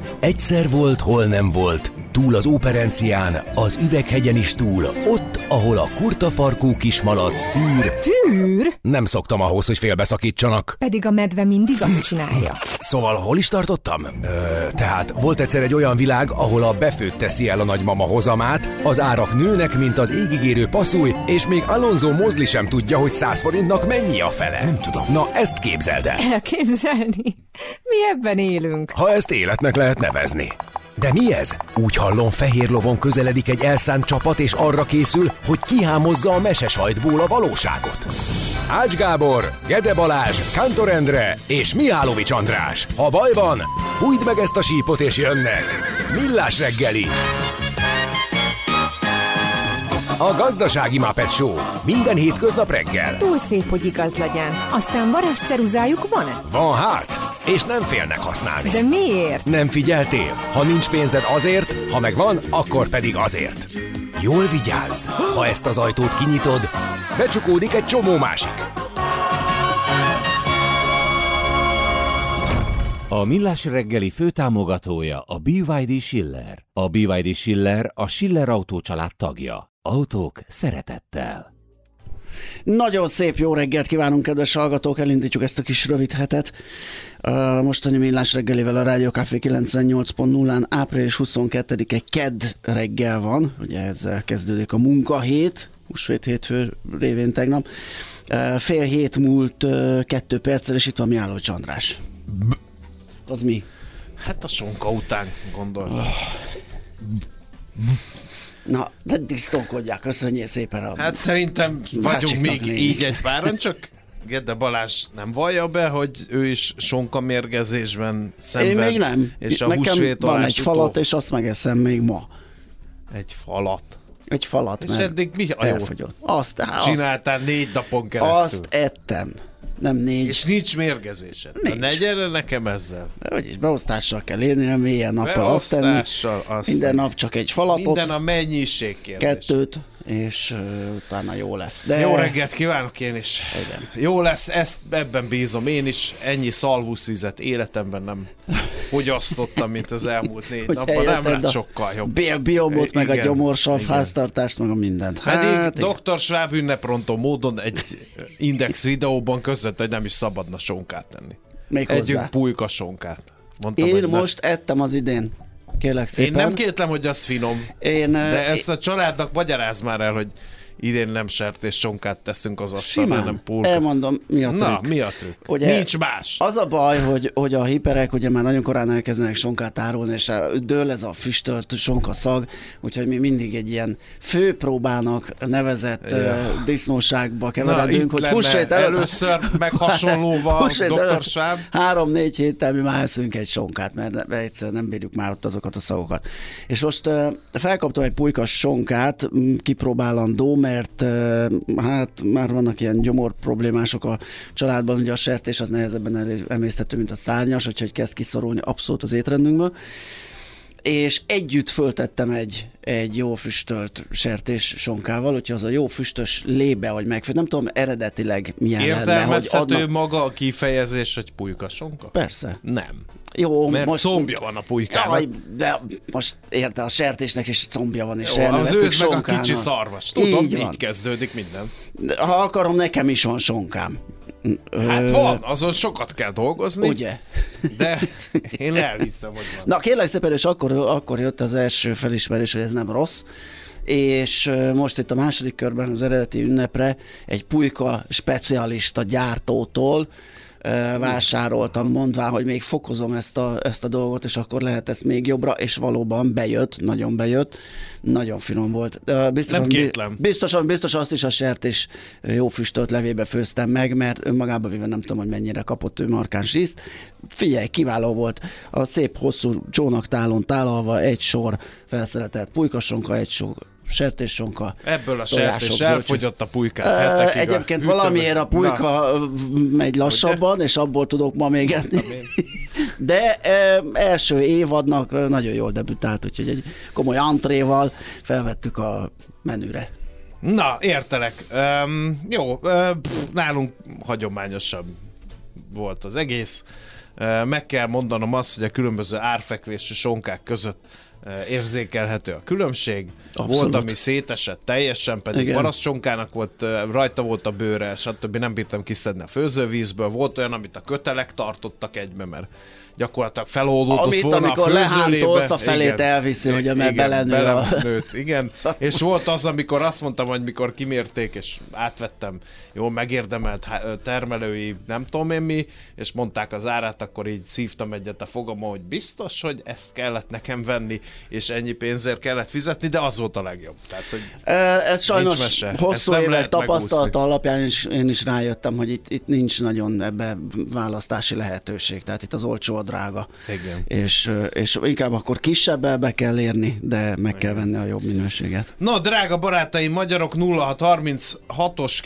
Egyszer volt, hol nem volt, túl az Óperencián, az Üveghegyen is túl, ott, ahol a kurtafarkú kismalac tűr. Tűr? Nem szoktam ahhoz, hogy félbeszakítsanak. Pedig a medve mindig azt csinálja. Szóval hol is tartottam? Tehát volt egyszer egy olyan világ, ahol a befőtt teszi el a nagymama hozamát, az árak nőnek, mint az égigérő passzúj, és még Alonso Mosley sem tudja, hogy 100 forintnak mennyi a fele. Nem tudom. Na, ezt képzeld el. Elképzelni? Mi ebben élünk. Ha ezt életnek lehet nevezni. De mi ez? Úgy hallom, fehér lovon közeledik egy elszánt csapat, és arra készül, hogy kihámozza a mesesajtból a valóságot. Ács Gábor, Gede Balázs, Kántor Endre és Mihálovics András. Ha baj van, fújd meg ezt a sípot és jönnek. Millás reggeli. A Gazdasági Muppet Show. Minden hétköznap reggel. Túl szép, hogy igaz legyen. Aztán varázsceruzájuk van-e? Van hát, és nem félnek használni. De miért? Nem figyeltél? Ha nincs pénzed azért, ha megvan, akkor pedig azért. Jól vigyázz! Ha ezt az ajtót kinyitod, becsukódik egy csomó másik. A Millás reggeli főtámogatója a BYD Schiller. A BYD Schiller a Schiller Autó család tagja. Autók szeretettel. Nagyon szép jó reggelt kívánunk, kedves hallgatók! Elindítjuk ezt a kis rövid hetet. Mostani Millás reggelivel a Rádió Café 98.0-án április 22-e kedd reggel van. Ugye ezzel kezdődik a munkahét, húsvét hétfő révén tegnap. Fél hét múlt 2 perccel, és itt van Mihálovics András. Az mi? Hát a sonka után gondoltam. Na, de disztókodják, köszönjél szépen. Hát szerintem vagyunk még így egy páran, csak Gede Balázs nem vallja be, hogy ő is sonka mérgezésben szenved. Én még nem. És a nekem van egy utó... falat, és azt megeszem még ma. Egy falat. Egy falat, és mert eddig mi a jó? elfogyott. Azt csináltál 4 napon keresztül. Azt ettem. Nem 4. És nincs mérgezésed. Nincs. Ne gyere nekem ezzel. Vagyis beosztással kell élni, nem ilyen nappal azt tenni. Beosztással azt Minden tenni. nap csak egy falatot. Minden a mennyiség kérdés. 2, és utána jó lesz. De... Jó reggelt kívánok én is. Igen. Jó lesz, ebben bízom én is. Ennyi szalvuszvizet életemben nem fogyasztottam, mint az elmúlt 4 napban. Nem lett sokkal jobb. Bélbiomot, meg a Igen, gyomorsav igen. háztartást, meg a mindent. Pedig Dr. Schwab ünneprontó módon egy Index videóban között, hogy nem is szabadna sonkát tenni. Még Együnk hozzá. pulyka sonkát. Mondtam, Én hogy most ettem az idén. Kérlek szépen. Én nem kétlem, hogy az finom. De ezt a családnak magyarázd már el, hogy idén nem sertés sonkát teszünk az asztalra, simán, hanem pulka. elmondom, mi a trükk. Na, mi a trükk? Ugye, nincs más. Az a baj, hogy a hiperek ugye már nagyon korán elkezdenek sonkát árulni, és dől ez a füstölt sonkaszag, úgyhogy mi mindig egy ilyen főpróbának nevezett disznóságba keveredünk, hogy húsvét először meg hasonlóval Dr. Schwab. 3-4 héttel mi már eszünk egy sonkát, mert egyszerűen nem bírjuk már ott azokat a szagokat. És most felkaptam egy pulykas sonkát, kipróbálandó, mert hát már vannak ilyen gyomor problémások a családban, ugye a sertés az nehezebben emészthető, mint a szárnyas, úgyhogy kezd kiszorulni abszolút az étrendünkből. És együtt föltettem egy jó füstölt sertés sonkával, úgyhogy az a jó füstös lébe, hogy megfőtt. Nem tudom eredetileg milyen lenne. Értelmezhető maga a kifejezés, hogy pulyka sonka? Persze. Nem. Jó, mert most combja van a pulykának. Jaj, de most érte, a sertésnek is combja van, és jó, az ősz meg sonkának. a kicsi szarvas. Tudom, így kezdődik minden. Ha akarom, nekem is van sonkám. Hát van, azon sokat kell dolgozni. Ugye? De én elhiszem, hogy van. Na kérlek szépen, és akkor jött az első felismerés, hogy ez nem rossz, és most itt a második körben az eredeti ünnepre egy pulyka specialista gyártótól vásároltam, mondván, hogy még fokozom ezt a dolgot, és akkor lehet ezt még jobbra, és valóban bejött, nagyon finom volt. Biztos azt is a sertés jó füstölt levébe főztem meg, mert önmagában véve nem tudom, hogy mennyire kapott ő markáns ízt. Figyelj, kiváló volt. A szép hosszú csónaktálon tálalva egy sor felszeretett pulykasonka, egy sor sertéssonka. Ebből a sertés elfogyott a pulykát hetekig. Egyébként valamiért a pulyka megy lassabban, ugye? És abból tudok ma még enni. De első évadnak nagyon jól debütált, úgyhogy egy komoly antréval felvettük a menüre. Na, értelek. Jó, nálunk hagyományosabb volt az egész. Meg kell mondanom azt, hogy a különböző árfekvésű sonkák között érzékelhető a különbség. Abszolút. Volt, ami szétesett teljesen, pedig parasztsonkának volt, rajta volt a bőre, stb. Nem bírtam kiszedni a főzővízből. Volt olyan, amit a kötelek tartottak egybe, mert gyakorlatilag feloldódott volna amikor a főzőlébe. lehántolsz, a felét elviszi, hogy belenőtt. Igen. És volt az, amikor azt mondtam, hogy mikor kimérték, és átvettem jól megérdemelt termelői nem tudom én mi, és mondták az árát, akkor így szívtam egyet a fogamon, hogy biztos, hogy ezt kellett nekem venni, és ennyi pénzért kellett fizetni, de az volt a legjobb. Tehát, hogy ez sajnos hosszú évek tapasztalata alapján én is rájöttem, hogy itt nincs nagyon ebbe választási lehetőség. Tehát itt az olcsó a drága. Igen. És inkább akkor kisebbel be kell érni, de meg kell venni a jobb minőséget. Na, drága barátaim, magyarok 0636-os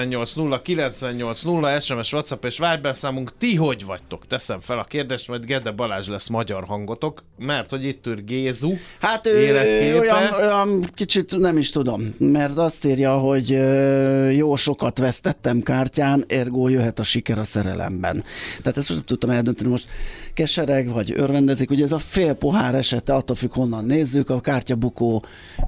980980 SMS, WhatsApp és Viber számunk. Ti hogy vagytok? Teszem fel a kérdést, majd Gede Balázs lesz magyar hangotok, mert hogy itt ül Gézu. Hát ő olyan kicsit nem is tudom, mert azt írja, hogy jó sokat vesztettem kártyán, ergo jöhet a siker a szerelemben. Tehát ezt nem tudtam eldönteni, most kesereg, vagy örvendezik. Ugye ez a fél pohár esete, attól függ, honnan nézzük, a kártyabukó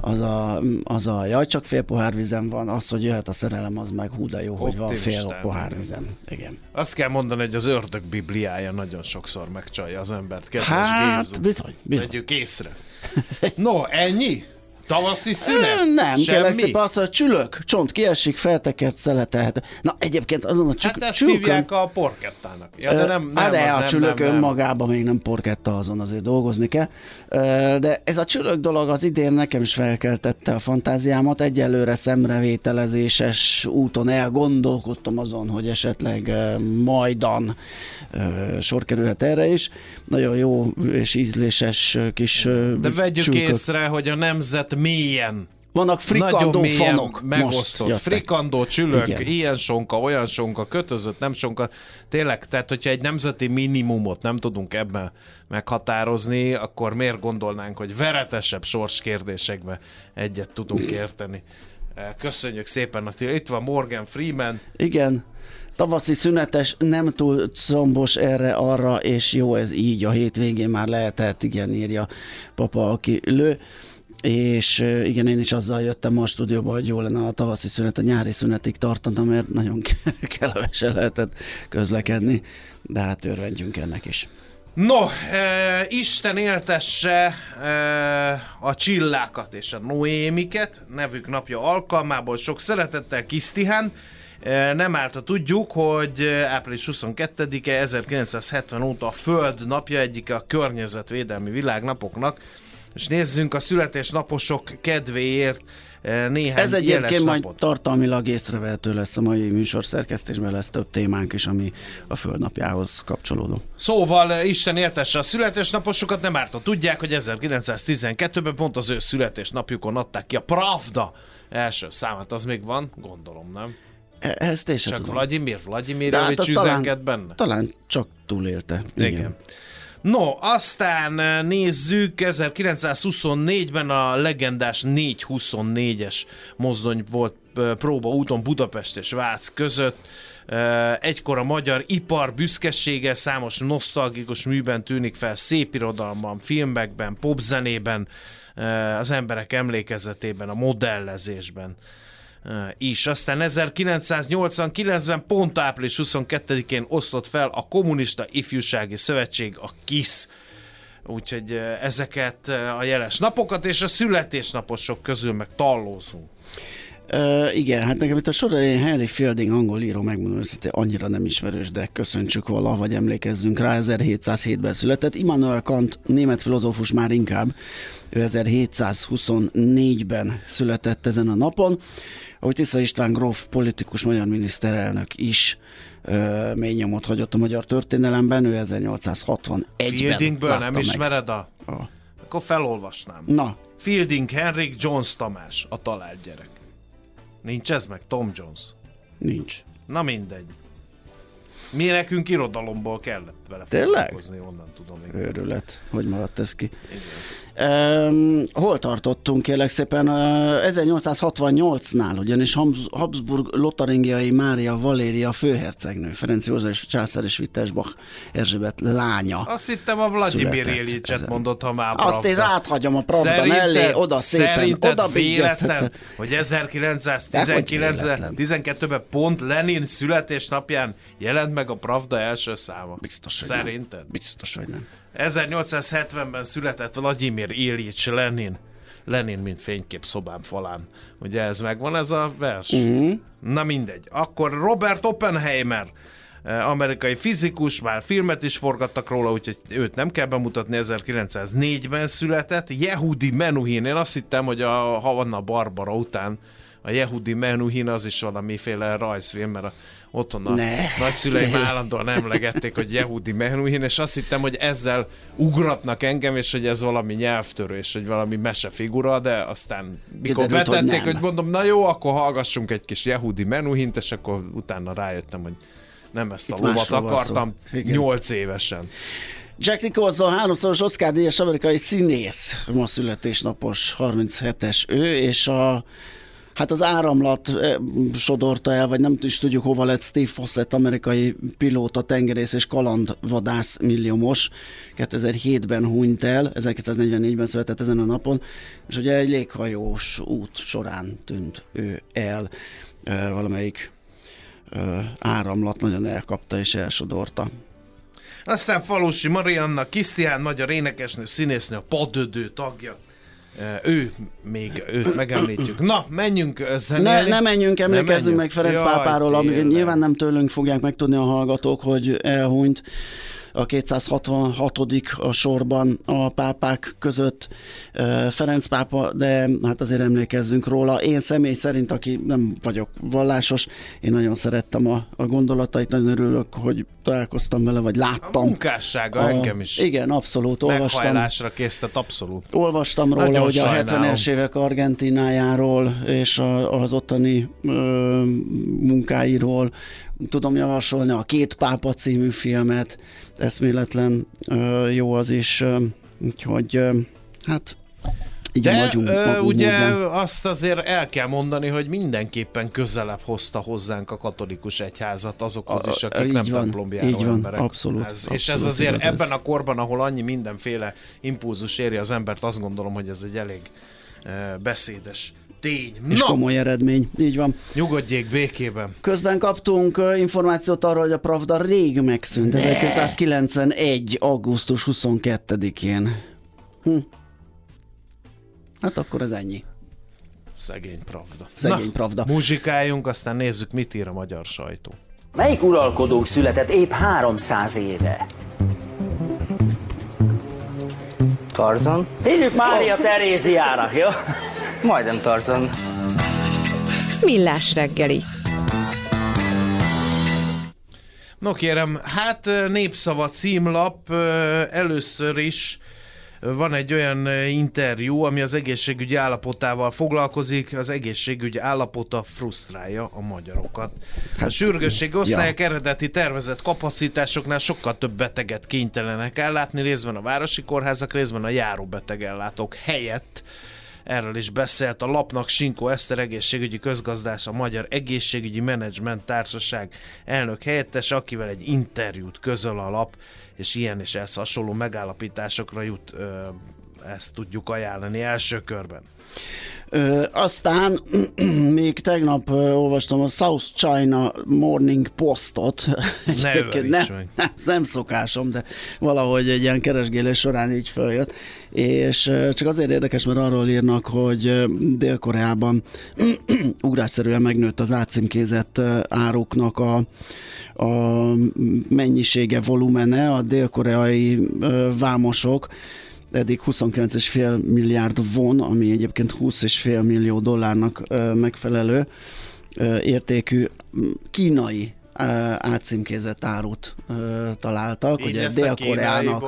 az a jaj, csak fél pohár vizem van, az, hogy jöhet a szerelem, az meg hú de jó, hogy van fél pohár vizem. Igen. Azt kell mondani, hogy az ördög bibliája nagyon sokszor megcsalja az embert. Kedves Gézu. Bizony. Vegyük észre. No, ennyi? Tavaszi szünet? Nem, kérlek szépen azt, hogy csülök, csont kiesik, feltekert, szeletelhető. Na egyébként azon a Hát ezt hívják a porkettának. Ja, de nem, a csülök önmagában még nem porketta, azon azért dolgozni kell. De ez a csülök dolog az idén nekem is felkeltette a fantáziámat. Egyelőre szemrevételezéses úton elgondolkodtam azon, hogy esetleg majdan sor kerülhet erre is. Nagyon jó és ízléses kis de vegyük csülkök. Észre, hogy a nemzet mélyen vannak frikandó fanok. Megosztott. Frikandó, csülök, igen. Ilyen sonka, olyan sonka, kötözött, nem sonka. Tényleg, tehát hogyha egy nemzeti minimumot nem tudunk ebben meghatározni, akkor miért gondolnánk, hogy veretesebb sorskérdésekbe egyet tudunk érteni. Köszönjük szépen. Itt van Morgan Freeman. Igen. Tavaszi szünetes, nem túl combos erre-arra, és jó ez így, a hétvégén már lehetett, igen, írja papa, aki lő. És igen, én is azzal jöttem a stúdióba, hogy jó lenne a tavaszi szünet, a nyári szünetig tartana, mert nagyon kellemesen lehetett közlekedni, de hát örvendjünk ennek is. No, Isten éltesse a csillákat és a Noémiket, nevük napja alkalmából sok szeretettel Kisztihán. Nem árt, tudjuk, hogy április 22-e 1970 óta a Föld napja, egyike a környezetvédelmi világnapoknak, és nézzünk a születésnaposok kedvéért néhány ez egyébként jeles majd napot. Tartalmilag észrevehető lesz a mai műsor szerkesztésben, lesz több témánk is, ami a Földnapjához kapcsolódó. Szóval Isten éltesse a születésnaposokat, nem árt, tudják, hogy 1912-ben pont az ő születésnapjukon adták ki a Pravda első számát, az még van? Gondolom, nem? Ezt én sem csak tudom. Vladimirovics üzenget benne? Talán csak túlélte. Igen. No, aztán nézzük, 1924-ben a legendás 424-es mozdony volt próbaúton Budapest és Vác között. Egykor a magyar ipar büszkesége számos nosztalgikus műben tűnik fel, szépirodalomban, filmekben, popzenében, az emberek emlékezetében, a modellezésben is. Aztán 1989-ben pont április 22-én osztott fel a Kommunista Ifjúsági Szövetség, a KISZ. Úgyhogy ezeket a jeles napokat és a születésnaposok közül meg tallózunk. Igen, hát nekem itt a sor elején Henry Fielding angol író, megmondom őszintén, annyira nem ismerős, de köszöntsük vala, vagy emlékezzünk rá, 1707-ben született. Immanuel Kant, német filozófus már inkább, ő 1724-ben született ezen a napon. Ahogy Tisza István gróf, politikus, magyar miniszterelnök is mély nyomot hagyott a magyar történelemben, ő 1861-ben Fieldingből nem ismered Akkor felolvasnám. Na. Fielding Henrik, Jones Tamás, a talált gyerek. Nincs ez meg? Tom Jones? Nincs. Na mindegy. Mi nekünk irodalomból kellett vele foglalkozni, onnan tudom. Őrület. Hogy maradt ez ki? Hol tartottunk, kérlek szépen? 1868-nál, ugyanis Habsburg lotaringiai Mária Valéria főhercegnő, Ferenc József császár és Wittelsbach Erzsébet lánya. Azt hittem a Vladimir Ilyics-et mondott, ha már Pravda. Azt én ráthagyom a Pravda mellé, oda szépen, oda véletlen, hogy 1912-ben pont Lenin születésnapján jelent meg a Pravda első száma. Biztos, hogy szerinted? Nem. Biztos, hogy nem. 1870-ben született Vladimir Ilyics Lenin. Lenin, mint fénykép szobám falán. Ugye ez megvan, ez a vers? Na mindegy. Akkor Robert Oppenheimer, amerikai fizikus, már filmet is forgattak róla, úgyhogy őt nem kell bemutatni, 1904-ben született. Yehudi Menuhin, én azt hittem, hogy a Hanna Barbara után a Yehudi Menuhin az is valamiféle rajzfilm, mert otthon a nagyszüleim állandóan emlegették, hogy Yehudi Menuhin, és azt hittem, hogy ezzel ugratnak engem, és hogy ez valami nyelvtörés, hogy valami mesefigura, de aztán mikor betették, hogy mondom, na jó, akkor hallgassunk egy kis Yehudi Menuhint, és akkor utána rájöttem, hogy nem ezt a lovat akartam 8 évesen. Jack Nicholson, 3-szoros Oscar-díjas amerikai színész, ma születésnapos, 37-es ő, és az Áramlat sodorta el, vagy nem is tudjuk hova lett Steve Fossett, amerikai pilóta, tengerész és kalandvadász milliómos. 2007-ben hunyt el, 1944-ben született ezen a napon, és ugye egy léghajós út során tűnt ő el. Valamelyik áramlat nagyon elkapta és elsodorta. Aztán Falusi Marianna Kisztián, magyar énekesnő, színésznő, a Padödő tagja. Őt megemlítjük. Na, menjünk zenélni. Ne menjünk, emlékezzünk meg Ferenc pápáról, nyilván nem tőlünk fogják megtudni a hallgatók, hogy elhunyt. A 266. a sorban a pápák között Ferenc pápa, de hát azért emlékezzünk róla. Én személy szerint, aki nem vagyok vallásos, én nagyon szerettem a gondolatait, nagyon örülök, hogy találkoztam vele, vagy láttam. A munkássága engem is. Igen, abszolút. Meghajlásra készített, abszolút. Olvastam róla, nagyon hogy sajnálom. A 70-es évek Argentinájáról és az ottani munkáiról tudom javasolni, a Két pápa című filmet, eszméletlen jó az is, úgyhogy hát így vagyunk. Ugye azt azért el kell mondani, hogy mindenképpen közelebb hozta hozzánk a katolikus egyházat azokhoz is, akik nem templombjáró emberek. Abszolút, és ez azért ebben a korban, ahol annyi mindenféle impulzus éri az embert, azt gondolom, hogy ez egy elég beszédes tény. És komoly eredmény, így van. Nyugodjék békében. Közben kaptunk információt arról, hogy a Pravda rég megszűnt, 1991. augusztus 22-én. Hát akkor ez ennyi. Szegény Pravda. Szegény Pravda. Muzsikáljunk, aztán nézzük, mit ír a magyar sajtó. Melyik uralkodónk született épp 300 éve? Tarzan? Hívjuk Mária Teréziának, jó? Majdnem Tarzan. Millás reggeli. No kérem, hát Népszava címlap, először is van egy olyan interjú, ami az egészségügyi állapotával foglalkozik. Az egészségügyi állapota frusztrálja a magyarokat. A sürgősségi osztályok eredeti tervezett kapacitásoknál sokkal több beteget kénytelenek ellátni, részben a városi kórházak, részben a járóbetegellátók helyett. Erről is beszélt a lapnak Sinkó Eszter egészségügyi közgazdász, a Magyar Egészségügyi Menedzsment Társaság elnök helyettes, akivel egy interjút közöl a lap, és ilyen és ehhez hasonló megállapításokra jut, ezt tudjuk ajánlani első körben. Aztán még tegnap olvastam a South China Morning Postot. Nem szokásom, de valahogy egy ilyen keresgélés során így följött. És csak azért érdekes, mert arról írnak, hogy Dél-Koreában ugrásszerűen megnőtt az átcímkézett áruknak a mennyisége, volumene. A dél-koreai vámosok eddig 29,5 milliárd won, ami egyébként 20,5 millió dollárnak megfelelő értékű kínai átcímkézett árut találtak, így ugye Dél-Koreának.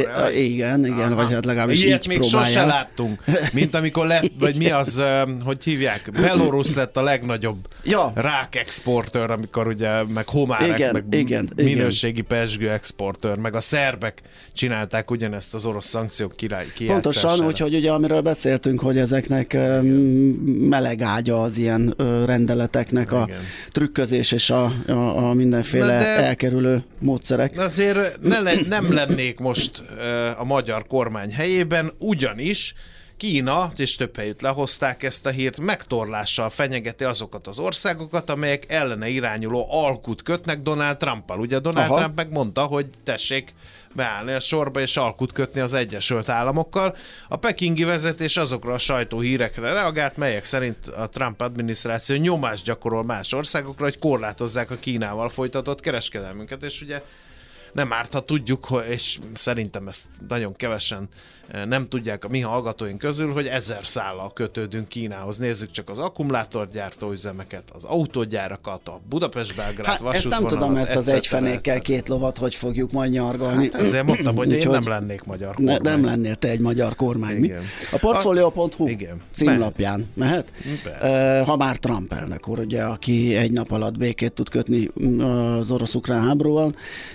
Igen, vagy hát legalábbis ilyet így még próbálják. sose láttunk, mint amikor lett, vagy mi az, hogy hívják, Belarus lett a legnagyobb rákexportőr, amikor ugye, meg homárek, meg minőségi pezsgő exportőr, meg a szerbek csinálták ugyanezt az orosz szankciók kijátszására. Pontosan, úgyhogy ugye amiről beszéltünk, hogy ezeknek meleg ágya az ilyen rendeleteknek a trükközés és a mindenféle elkerülő módszerek. De azért nem lennék most a magyar kormány helyében, ugyanis Kína, és több helyütt lehozták ezt a hírt, megtorlással fenyegeti azokat az országokat, amelyek ellene irányuló alkut kötnek Donald Trumpal. Ugye Donald Trump megmondta, hogy tessék beállni a sorba és alkut kötni az Egyesült Államokkal. A pekingi vezetés azokra a sajtóhírekre reagált, melyek szerint a Trump adminisztráció nyomást gyakorol más országokra, hogy korlátozzák a Kínával folytatott kereskedelmünket, és ugye nem árt, ha tudjuk, és szerintem ezt nagyon kevesen nem tudják a mi hallgatóink közül, hogy 1000 szállal kötődünk Kínához. Nézzük csak az akkumulátorgyártó üzemeket, az autógyárakat, a Budapest-Belgrád vasútvonalat. Ezt nem tudom, ezt az egyfenékkel két lovat hogy fogjuk majd nyargalni. Hát ezért mondtam, hogy én nem lennék magyar kormány. Nem lennél te egy magyar kormány. Mi? A Portfolio.hu címlapján mehet? Ha már Trump elnök úr, ugye, aki egy nap alatt békét tud kötni az orosz-ukrán háborúval,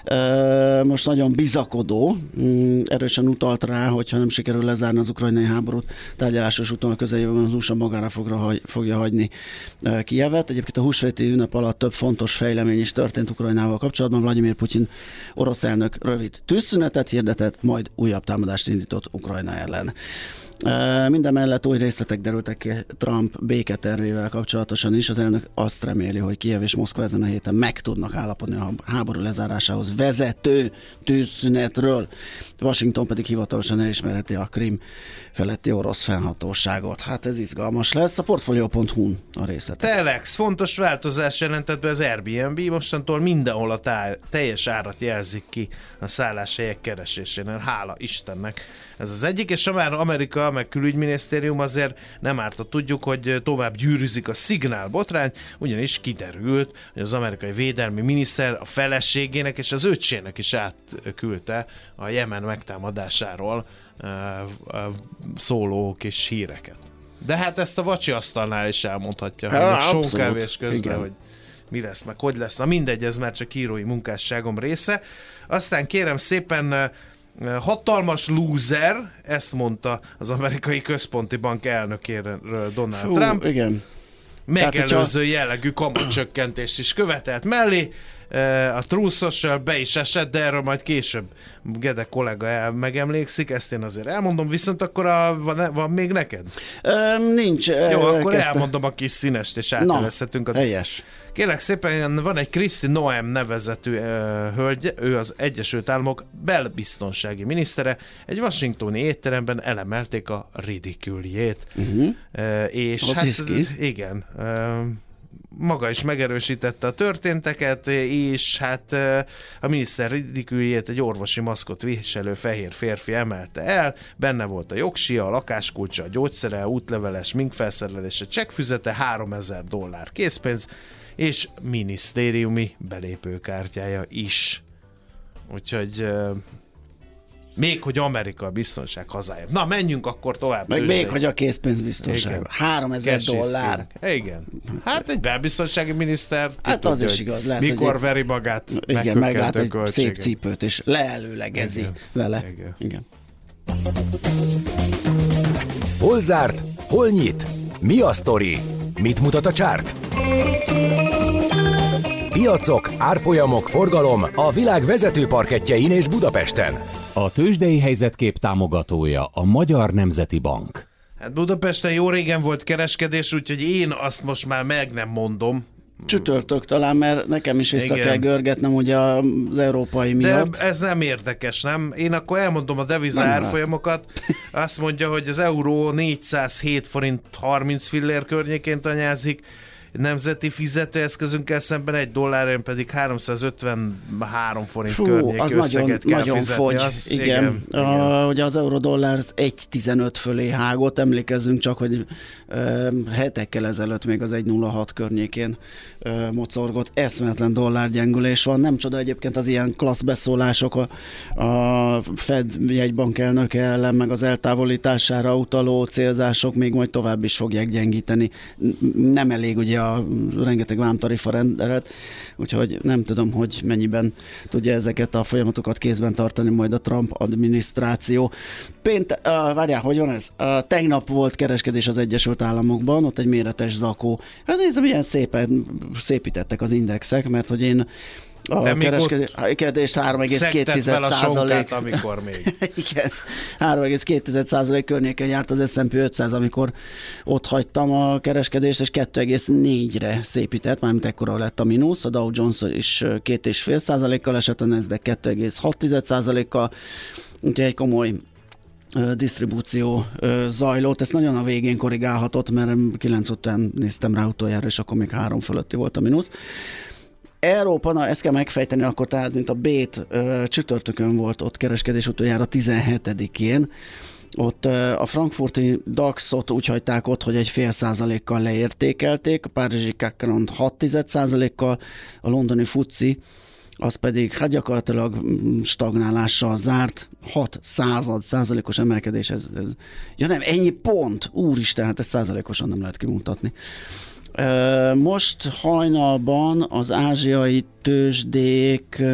most nagyon bizakodó, erősen utalt rá, hogyha nem sikerül lezárni az ukrajnai háborút, tárgyalásos úton a közeljövőben az USA magára fogja hagyni Kijevet. Egyébként a húsvéti ünnep alatt több fontos fejlemény is történt Ukrajnával kapcsolatban. Vladimir Putyin orosz elnök rövid tűzszünetet hirdetett, majd újabb támadást indított Ukrajna ellen. Mindemellett új részletek derültek ki Trump béketervével kapcsolatosan is. Az elnök azt reméli, hogy Kijev és Moszkva ezen a héten meg tudnak állapodni a háború lezárásához vezető tűzszünetről. Washington pedig hivatalosan elismerheti a Krím feletti orosz fennhatóságot. Hát ez izgalmas lesz. A Portfolio.hu a részletek. Telex, fontos változás jelentett be az Airbnb, mostantól mindenhol a teljes árat jelzik ki a szálláshelyek keresésénél. Hála Istennek. Ez az egyik, és ha már Amerika, meg külügyminisztérium azért nem árt, tudjuk, hogy tovább gyűrűzik a szignál botrány, ugyanis kiderült, hogy az amerikai védelmi miniszter a feleségének és az öccsének is átküldte a Jemen megtámadásáról szóló kis híreket. De hát ezt a vacsi asztalnál is elmondhatja, hogy sókávés közben, hogy mi lesz, meg hogy lesz. Na mindegy, ez már csak írói munkásságom része. Aztán kérem szépen, hatalmas lúzer, ezt mondta az amerikai központi bank elnökéről Donald Trump. Igen. Megelőző jellegű kamatcsökkentést is követelt mellé. A True Social be is esett, de erről majd később Gede kollega megemlékszik, ezt én azért elmondom, viszont akkor van még neked? Nincs. Jó, akkor elmondom a kis színest, és átöleszhetünk. Helyes. Kérlek szépen, van egy Kristi Noem nevezetű hölgy, ő az Egyesült Államok belbiztonsági minisztere, egy washingtoni étteremben elemelték a ridiküljét. És az hát igen, maga is megerősítette a történteket, és hát a miniszter ridiküljét egy orvosi maszkot viselő fehér férfi emelte el, benne volt a jogsia, a lakáskulcsa, a gyógyszere, útleveles, sminkfelszerelése, csekkfüzete, $3000 készpénz, és minisztériumi belépőkártyája is. Úgyhogy még hogy Amerika a biztonság hazája. Na, menjünk akkor tovább. Meg még hogy a készpénzbiztonság. $3000. Igen. Hát egy belbiztonsági miniszter. Hát tudja, az is igaz. Lehet, mikor veri magát. Igen, meglát egy szép cipőt, és leelőlegezi vele. Igen. Hol zárt? Hol nyit? Mi a sztori? Mit mutat a csárt? Piacok, árfolyamok, forgalom a világ vezető parkettjein és Budapesten. A tőzsdei helyzetkép támogatója a Magyar Nemzeti Bank. Hát Budapesten jó régen volt kereskedés, úgyhogy én azt most már meg nem mondom. Csütörtök talán, mert nekem is vissza kell görgetnem ugye az európai miatt. De ez nem érdekes, nem? Én akkor elmondom a deviza árfolyamokat. Azt mondja, hogy az euró 407 forint 30 fillér környékén tanyázik, nemzeti fizetőeszközünkkel szemben $1 pedig 353 forint környék az összeget kell nagyon fizetni. fogy, Igen. Ugye az euró-dollár 1,15 fölé hágott, emlékezzünk csak, hogy hetekkel ezelőtt még az 1,06 környékén mocorgott, eszméletlen dollárgyengülés van, nem csoda egyébként az ilyen klassz beszólások a Fed jegybank elnöke ellen, meg az eltávolítására utaló célzások még majd tovább is fogják gyengíteni. Nem elég ugye a rengeteg vámtarifa rendelet, úgyhogy nem tudom, hogy mennyiben tudja ezeket a folyamatokat kézben tartani majd a Trump adminisztráció. Várjál, hogy van ez? Tegnap volt kereskedés az Egyesült Államokban, ott egy méretes zakó. Hát nézem, ilyen szépen szépítettek az indexek, mert hogy én a kereskedést 3,2%, amikor még. Igen, 3,2% környéken járt az S&P 500, amikor ott hagytam a kereskedést, és 2,4-re szépített, mármint ekkora lett a mínusz, a Dow Jones is 2,5%-kal esett, a Nasdaq 2,6%-kal, úgyhogy egy komoly disztribúció zajlott, ezt nagyon a végén korrigálhatott, mert 9 után néztem rá utoljára, és akkor még 3 fölötti volt a mínusz. Európa, na ezt kell megfejteni akkor, tehát mint a B-t csütörtökön volt ott kereskedés utoljára 17-én, ott a frankfurti DAX-ot úgy hagyták ott, hogy 0,5%-kal leértékelték, a párizsi CAC 6,1%-kal, a londoni FTSE az pedig hát gyakorlatilag stagnálással zárt, 0,06%-os emelkedés, ez. Ja nem, ennyi pont, úristen, hát ezt százalékosan nem lehet kimutatni. Most hajnalban az ázsiai tőzsdék,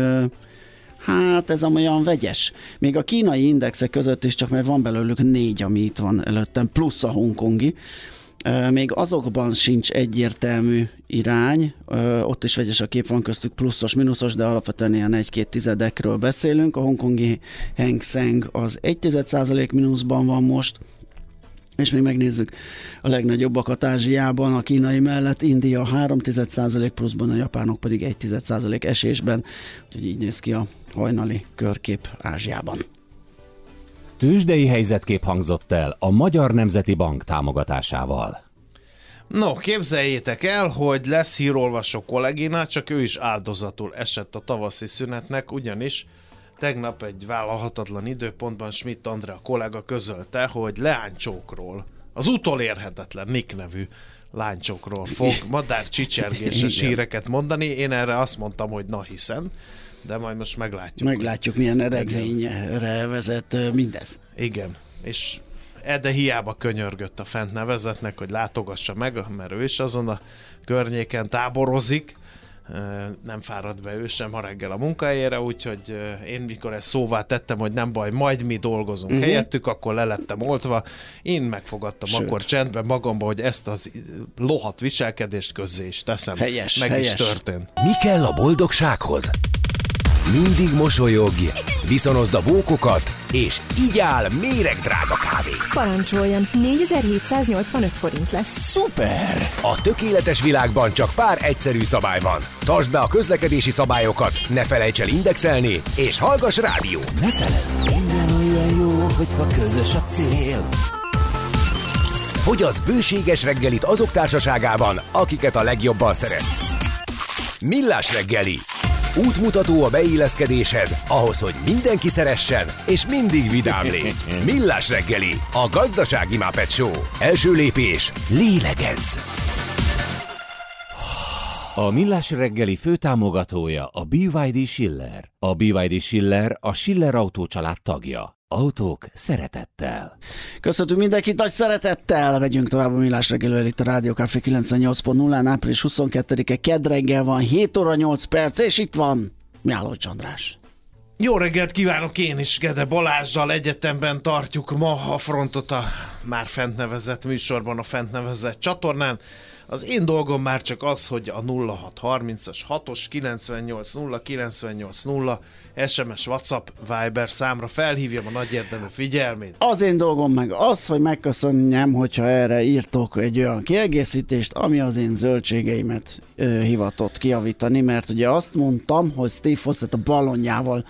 hát ez olyan vegyes. Még a kínai indexek között is csak, mert van belőlük 4, ami itt van előttem, plusz a hongkongi. Még azokban sincs egyértelmű irány, ott is vegyes a kép, van köztük pluszos, mínuszos, de alapvetően ilyen 1-2 beszélünk. A hongkongi Hang Seng az 1,1% mínuszban van most, és még megnézzük a legnagyobbakat Ázsiában, a kínai mellett India 3,1% pluszban, a japánok pedig 1,1% esésben, úgyhogy így néz ki a hajnali körkép Ázsiában. Tőzsdei helyzetkép hangzott el a Magyar Nemzeti Bank támogatásával. No, képzeljétek el, hogy lesz hírolvasó kollégina, csak ő is áldozatul esett a tavaszi szünetnek, ugyanis tegnap egy vállalhatatlan időpontban Schmidt Andrea kollega közölte, hogy leánycsókról, az utolérhetetlen Nick nevű lánycsókról fog madárcsicsergéses híreket mondani. Én erre azt mondtam, hogy na hiszen, de majd most meglátjuk. Meglátjuk, milyen eredményre vezet mindez. Igen, és de hiába könyörgött a fent nevezetnek, hogy látogassa meg, mert ő is azon a környéken táborozik, nem fárad be ő sem ma reggel a munkahelyére, úgyhogy én mikor ezt szóvá tettem, hogy nem baj, majd mi dolgozunk helyettük, akkor le lettem oltva. Én megfogadtam akkor csendben magamba, hogy ezt az lohat viselkedést közzé is teszem. Helyes. Is történt. Mi kell a boldogsághoz? Mindig mosolyogj, viszonozd a bókokat, és így áll méregdrága kávé. Parancsoljon, 4785 forint lesz. Szuper! A tökéletes világban csak pár egyszerű szabály van. Tartsd be a közlekedési szabályokat, ne felejts el indexelni, és hallgass rádió. Ne feledd, minden olyan jó, hogyha közös a cél. Fogyasz bőséges reggelit azok társaságában, akiket a legjobban szeretsz. Millás reggeli. Útmutató a beilleszkedéshez, ahhoz, hogy mindenki szeressen, és mindig vidám légy. Millás reggeli, a gazdasági Muppet Show. Első lépés, lélegezz! A Millás reggeli főtámogatója a BYD Schiller. A BYD Schiller a Schiller Autó család tagja. Autók szeretettel. Köszöntünk mindenkit nagy szeretettel. Megyünk tovább a Millás reggelivel itt a Rádió Café 98.0-án, április 22-e kedd reggel van, 7 óra 8 perc, és itt van Mihálovics András. Jó reggelt kívánok, én is Gede Balázssal egyetemben tartjuk ma a frontot a már fent nevezett műsorban, a fent nevezett csatornán. Az én dolgom már csak az, hogy a 0630-as 6-os 98 0 98 0 SMS, WhatsApp, Viber számra felhívjam a nagy érdemű figyelmét. Az én dolgom meg az, hogy megköszönjem, hogyha erre írtok egy olyan kiegészítést, ami az én zöldségeimet hivatott kijavítani, mert ugye azt mondtam, hogy Steve Fossett a ballonjával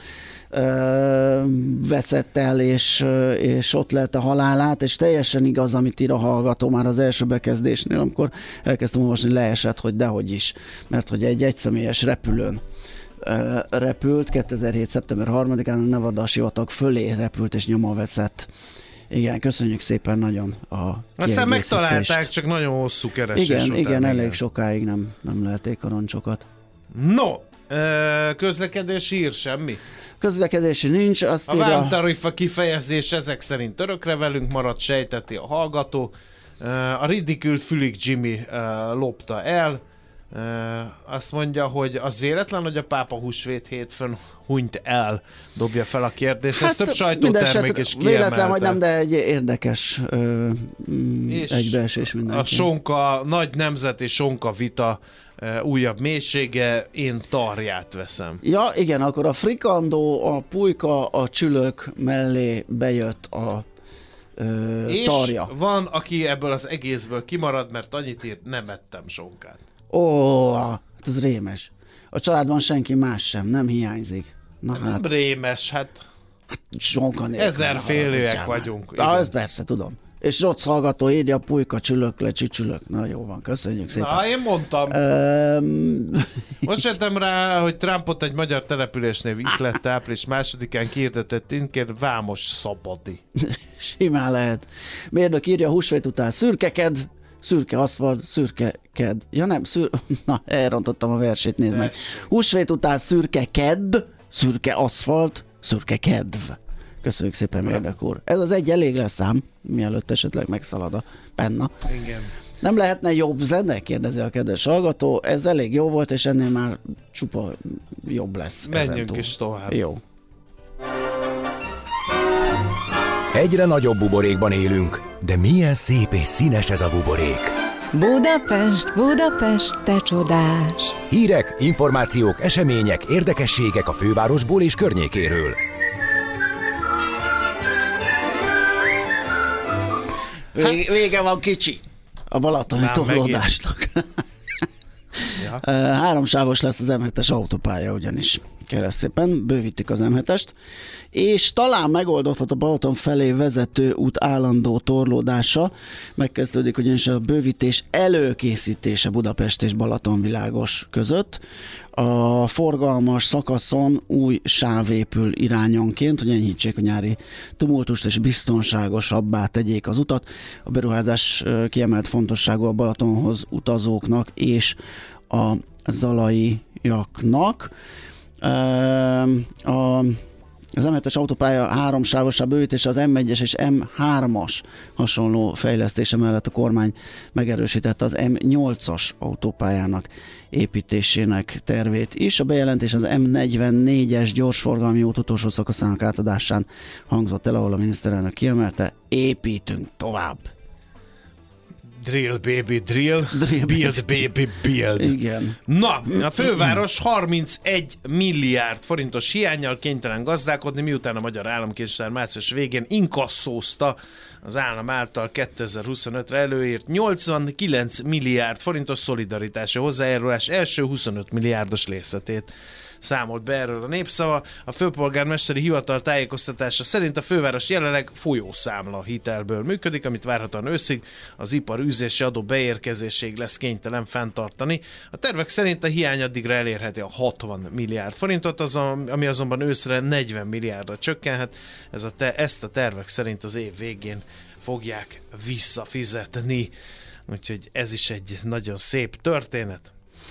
veszett el, és ott lett a halálát, és teljesen igaz, amit ír a hallgató már az első bekezdésnél, amikor elkezdtem olvasni, leesett, hogy dehogy is, mert hogy egy egyszemélyes repülőn repült, 2007. szeptember 3-án a Nevada sivatag fölé repült, és nyoma veszett. Igen, köszönjük szépen nagyon a aztán megtalálták, csak nagyon hosszú keresés után. Igen, elég sokáig nem lelték a roncsokat. No, közlekedési hír semmi? Közlekedési nincs, azt a vámtarifa kifejezés ezek szerint örökre velünk maradt, sejteti a hallgató. A ridikült Fülig Jimmy lopta el. Azt mondja, hogy az véletlen, hogy a pápa húsvét hétfőn hunyt el, dobja fel a kérdést. Ez több sajtótermék is kiemelte. Véletlen vagy nem, de egy érdekes egybeesés mindenki. A sonka, nagy nemzeti sonka vita újabb mélysége, én tarját veszem. Ja, igen, akkor a frikandó, a pulyka, a csülök mellé bejött a tarja. És van, aki ebből az egészből kimarad, mert annyit írt, nem ettem sonkát. Ó, hát ez rémes. A családban senki más sem, nem hiányzik. Na nem rémes, hát sonka nélkül. Ezerfélőek vagyunk. Ez persze, tudom. És Rocz hallgató írja, a pulyka csülök le csücsülök. Na jó van, köszönjük szépen. Na, én mondtam. Most jöttem rá, hogy Trumpot egy magyar településnél ihlette április 2-án kihirdetett inkért Vámos Szabadi. Simán lehet. Mérnök írja, húsvét után szürkeked, szürke aszfalt, szürke ked. Ja nem, na, elrontottam a versét, nézd meg. Húsvét után szürke kedd, szürke aszfalt, szürke kedv. Köszönjük szépen, Mérnök úr. Ez az egy elég lesz ám, mielőtt esetleg megszalad a penna. Igen. Nem lehetne jobb zene? Kérdezi a kedves hallgató. Ez elég jó volt, és ennél már csupa jobb lesz. Menjünk is tovább. Jó. Egyre nagyobb buborékban élünk, de milyen szép és színes ez a buborék. Budapest, Budapest, te csodás! Hírek, információk, események, érdekességek a fővárosból és környékéről. Vége van, kicsi a balatoni torlódásnak. Ja. 3 sávos lesz az M7-es autópálya ugyanis. Kérlek szépen, bővítik az M7-est, és talán megoldódhat a Balaton felé vezető út állandó torlódása. Megkezdődik ugyanis a bővítés előkészítése Budapest és Balatonvilágos között. A forgalmas szakaszon új sáv épül irányonként, hogy enyhítsék a nyári tumultust és biztonságosabbá tegyék az utat. A beruházás kiemelt fontosságú a Balatonhoz utazóknak és a zalaiaknak. Az M7-es autópálya 3 sávosabb bővítése, az M1-es és M3-as hasonló fejlesztése mellett a kormány megerősítette az M8-as autópályának építésének tervét is. A bejelentés az M44-es gyorsforgalmi út utolsó szakaszának átadásán hangzott el, ahol a miniszterelnök kiemelte, építünk tovább. Drill, baby, drill. Build, baby, build. Igen. Na, a főváros 31 milliárd forintos hiánnyal kénytelen gazdálkodni, miután a magyar államkincstár március végén inkasszózta az állam által 2025-re előírt 89 milliárd forintos szolidaritási hozzájárulás első 25 milliárdos részletét. Számolt be erről a Népszava. A főpolgármesteri hivatal tájékoztatása szerint a főváros jelenleg folyószámla hitelből működik, amit várhatóan őszig az ipar űzési adó beérkezéséig lesz kénytelen fenntartani. A tervek szerint a hiány addigra elérheti a 60 milliárd forintot, ami azonban őszre 40 milliárdra csökkenhet. Ezt a tervek szerint az év végén fogják visszafizetni. Úgyhogy ez is egy nagyon szép történet.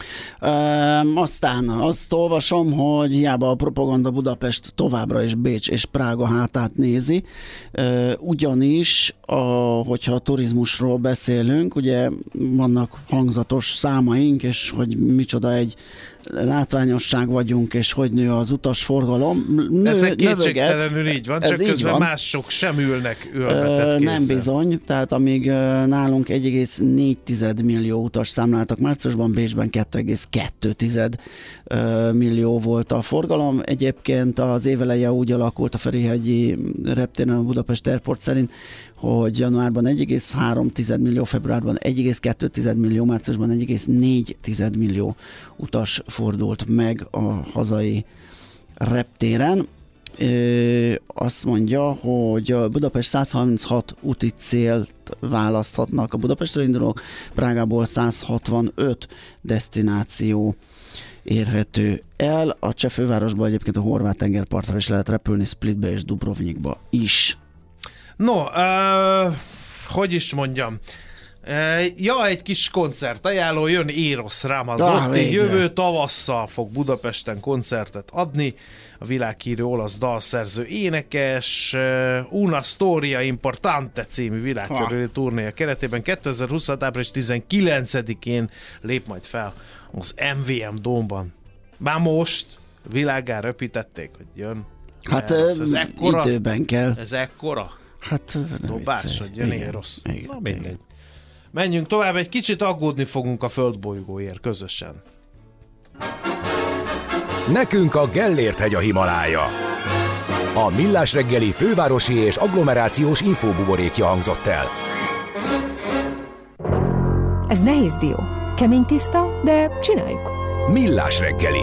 Aztán azt olvasom, hogy hiába a propaganda Budapest továbbra is Bécs és Prága hátát nézi, ugyanis, hogyha a turizmusról beszélünk, ugye vannak hangzatos számaink, és hogy micsoda egy látványosság vagyunk, és hogy nő az utasforgalom. Ez kétségtelenül így van, csak közben van. Mások sem ülnek ülbetett kézzel. Nem bizony, tehát amíg nálunk 1,4 millió utas számláltak márciusban, Bécsben 2,2 millió volt a forgalom. Egyébként az éveleje úgy alakult a Ferihegyi reptéren a Budapest Airport szerint, hogy januárban 1,3 millió, februárban 1,2 millió, márciusban 1,4 millió utas fordult meg a hazai reptéren. Azt mondja, hogy a Budapest 136 úti célt választhatnak a Budapestről indulók, Prágából 165 desztináció érhető el. A cseh fővárosban egyébként a horvát tengerpartra is lehet repülni, Splitbe és Dubrovnikba is. No, hogy is mondjam, egy kis koncert ajánló, jön Eros Ramazzotti, jövő tavasszal fog Budapesten koncertet adni, a világhírű olasz dalszerző énekes, Una Storia Importante című világkörüli turnéja keretében 2026. április 19-én lép majd fel az MVM Dómban. Már most világgá röpítették, hogy jön. Hát ez ekkora, időben kell. Ez ekkora? Hát dobás, hogy jön Eros. Na mindegy. Menjünk tovább, egy kicsit aggódni fogunk a földbolygóért közösen. Nekünk a Gellért-hegy a Himalája. A Millás reggeli fővárosi és agglomerációs infóbuborékja hangzott el. Ez nehéz dió. Kemény tiszta, de csináljuk. Millás reggeli.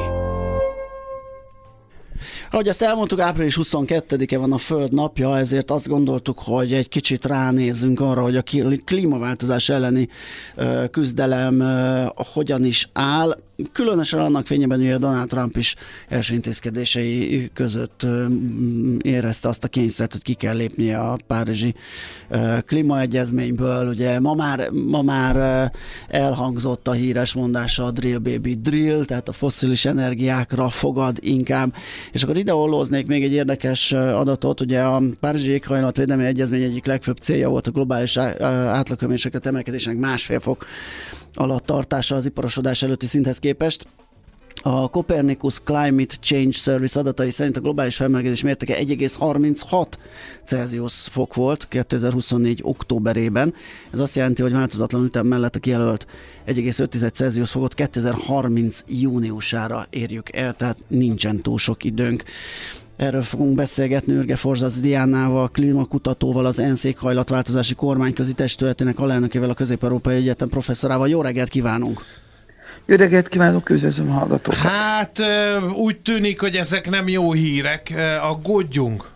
Ahogy ezt elmondtuk, április 22-e van a Föld napja, ezért azt gondoltuk, hogy egy kicsit ránézzünk arra, hogy a klímaváltozás elleni küzdelem hogyan is áll. Különösen annak fényében, hogy a Donald Trump is első intézkedései között érezte azt a kényszert, hogy ki kell lépnie a párizsi klímaegyezményből. Ugye ma már elhangzott a híres mondása, a drill baby drill, tehát a fosszilis energiákra fogad inkább. És akkor ide ollóznék még egy érdekes adatot, ugye a Párizsi éghajlatvédelmi egyezmény egyik legfőbb célja volt a globális átlaghőmérséklet emelkedésének 1,5 fok alatt tartása az iparosodás előtti szinthez képest. A Copernicus Climate Change Service adatai szerint a globális felmelegedés mértéke 1,36 Celsius fok volt 2024. októberében. Ez azt jelenti, hogy változatlan ütem mellett a kijelölt 1,5 Celsius fokot 2030 júniusára érjük el, tehát nincsen túl sok időnk. Erről fogunk beszélgetni Ürge Forzac Diánával, klímakutatóval, az ENSZ éghajlatváltozási kormányközi testületének alelnökével, a Közép-Európai Egyetem professzorával. Jó reggelt kívánunk! Jó reggelt kívánok, üdvözlöm a hallgatókat! Hát úgy tűnik, hogy ezek nem jó hírek. Aggódjunk?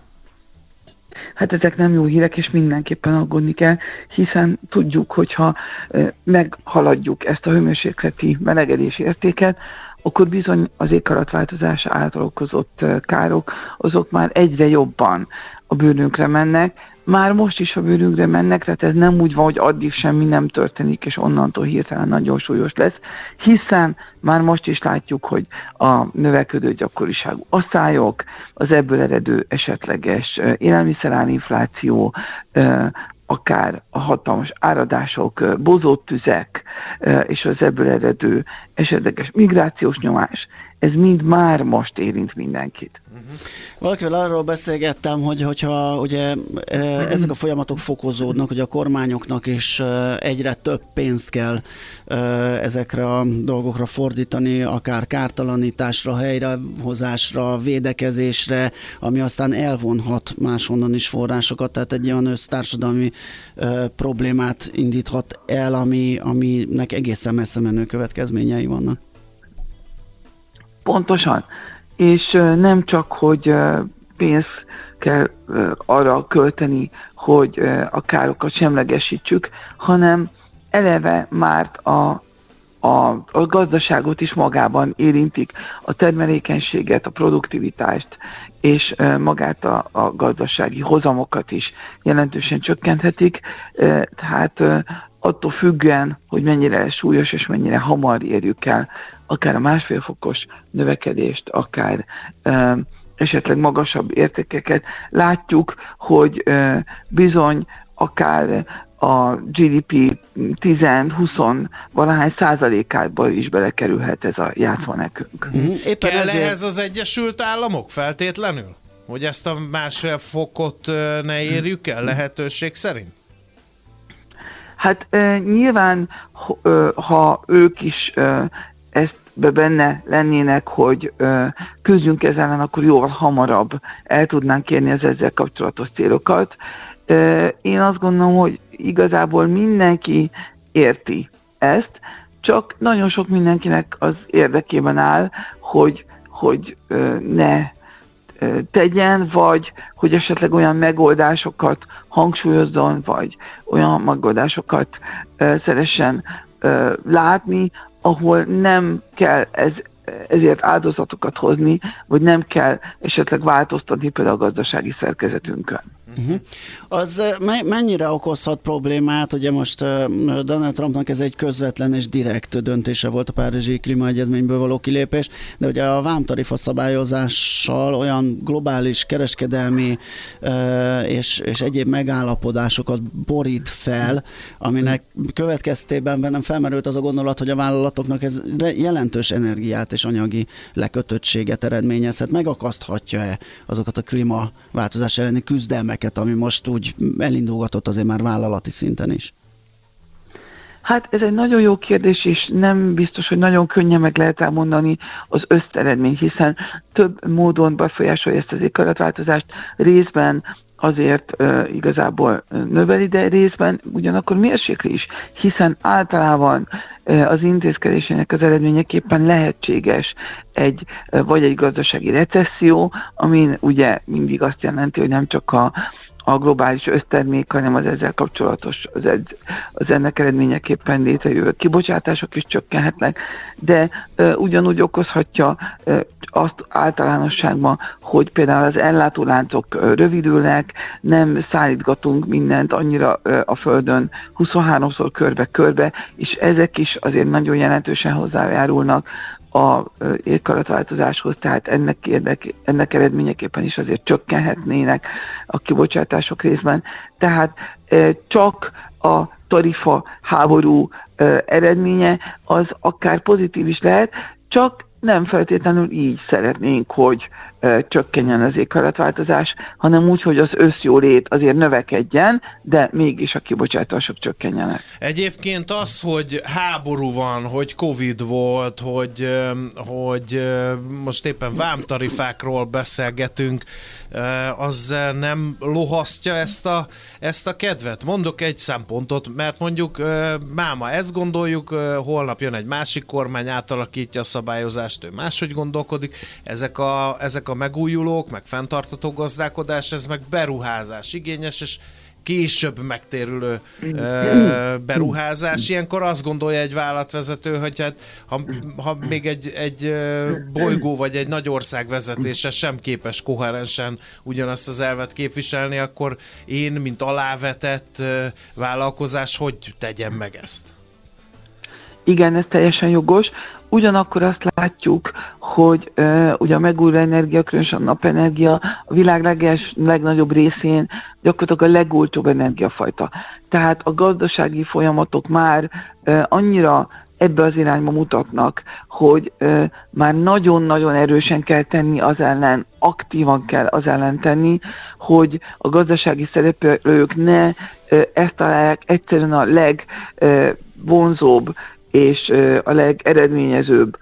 Hát ezek nem jó hírek, és mindenképpen aggódni kell, hiszen tudjuk, hogyha meghaladjuk ezt a hőmérsékleti melegedés értéket, akkor bizony az éghajlatváltozás által okozott károk, azok már egyre jobban a bőrünkre mennek. Már most is a bőrünkre mennek, tehát ez nem úgy van, hogy addig semmi nem történik, és onnantól hirtelen nagyon súlyos lesz, hiszen már most is látjuk, hogy a növekedő gyakoriságú asszályok, az ebből eredő esetleges élelmiszerárinfláció, akár a hatalmas áradások, bozóttüzek és az ebből eredő esetleges migrációs nyomás, ez mind már most érint mindenkit. Valakivel arról beszélgettem, hogyha ugye ezek a folyamatok fokozódnak, hogy a kormányoknak is egyre több pénzt kell ezekre a dolgokra fordítani, akár kártalanításra, helyrehozásra, védekezésre, ami aztán elvonhat máshonnan is forrásokat, tehát egy olyan össztársadalmi problémát indíthat el, aminek egészen messze menő következményei vannak. Pontosan. És nem csak, hogy pénzt kell arra költeni, hogy a károkat semlegesítsük, hanem eleve már a gazdaságot is magában érintik, a termelékenységet, a produktivitást, és magát a gazdasági hozamokat is jelentősen csökkenthetik. Tehát attól függően, hogy mennyire súlyos és mennyire hamar érjük el akár a 1,5 fokos növekedést, akár esetleg magasabb értékeket, látjuk, hogy bizony akár a GDP 10-20 valahány százalékából is belekerülhet ez a játszma nekünk. Éppen kell ehhez az Egyesült Államok feltétlenül? Hogy ezt a 1,5 fokot ne érjük el lehetőség szerint? Hát nyilván, ha ők is ezt benne lennének, hogy küzdjünk ezzel ellen, akkor jóval hamarabb el tudnánk érni az ezzel kapcsolatos célokat. Én azt gondolom, hogy igazából mindenki érti ezt, csak nagyon sok mindenkinek az érdekében áll, hogy ne tegyen, vagy hogy esetleg olyan megoldásokat hangsúlyozzon, vagy olyan megoldásokat szeressen látni, ahol nem kell ezért áldozatokat hozni, vagy nem kell esetleg változtatni például a gazdasági szerkezetünkön. Az mennyire okozhat problémát? Ugye most Donald Trumpnak ez egy közvetlen és direkt döntése volt a Párizsi Klímaegyezményből való kilépés, de ugye a vámtarifa szabályozással olyan globális kereskedelmi és egyéb megállapodásokat borít fel, aminek következtében bennem felmerült az a gondolat, hogy a vállalatoknak ez jelentős energiát és anyagi lekötöttséget eredményezhet. Megakaszthatja-e azokat a klímaváltozás elleni küzdelmeket, ami most úgy elindulgatott azért már vállalati szinten is? Hát ez egy nagyon jó kérdés, és nem biztos, hogy nagyon könnyen meg lehet elmondani az összeredményt, hiszen több módon befolyásolja ezt az éghajlatváltozást, részben azért igazából növeli, de részben ugyanakkor mérsékli is, hiszen általában az intézkedésének az eredményeképpen lehetséges vagy egy gazdasági recesszió, amin ugye mindig azt jelenti, hogy nem csak a globális össztermék, hanem az ezzel kapcsolatos, az ennek eredményeképpen létrejövő kibocsátások is csökkenhetnek, de ugyanúgy okozhatja azt általánosságban, hogy például az ellátóláncok rövidülnek, nem szállítgatunk mindent annyira a Földön 23-szor körbe-körbe, és ezek is azért nagyon jelentősen hozzájárulnak a éghajlatváltozáshoz, tehát ennek eredményeképpen is azért csökkenhetnének a kibocsátások részben. Tehát csak a tarifa háború eredménye az akár pozitív is lehet, csak nem feltétlenül így szeretnénk, hogy csökkenjen az éghajlatváltozás, hanem úgy, hogy az összjólét azért növekedjen, de mégis a kibocsátások csökkenjenek. Egyébként az, hogy háború van, hogy Covid volt, hogy most éppen vámtarifákról beszélgetünk, az nem lohasztja ezt a kedvet? Mondok egy szempontot, mert mondjuk máma ezt gondoljuk, holnap jön egy másik kormány, átalakítja a szabályozást, ő máshogy gondolkodik, ezek a megújulók, meg fenntartható gazdálkodás, ez meg beruházás igényes, és később megtérülő beruházás. Ilyenkor azt gondolja egy vállalatvezető, hogy hát, ha még egy bolygó vagy egy nagy ország vezetése sem képes koherensen ugyanazt az elvet képviselni, akkor én, mint alávetett vállalkozás, hogy tegyem meg ezt? Igen, ez teljesen jogos. Ugyanakkor azt látjuk, hogy ugye a megújuló energia, különösen a napenergia a világ legnagyobb részén gyakorlatilag a legolcsóbb energiafajta. Tehát a gazdasági folyamatok már annyira ebbe az irányba mutatnak, hogy már nagyon-nagyon erősen kell tenni az ellen, aktívan kell az ellen tenni, hogy a gazdasági szereplők ne ezt találják egyszerűen a legvonzóbb és a legeredményezőbb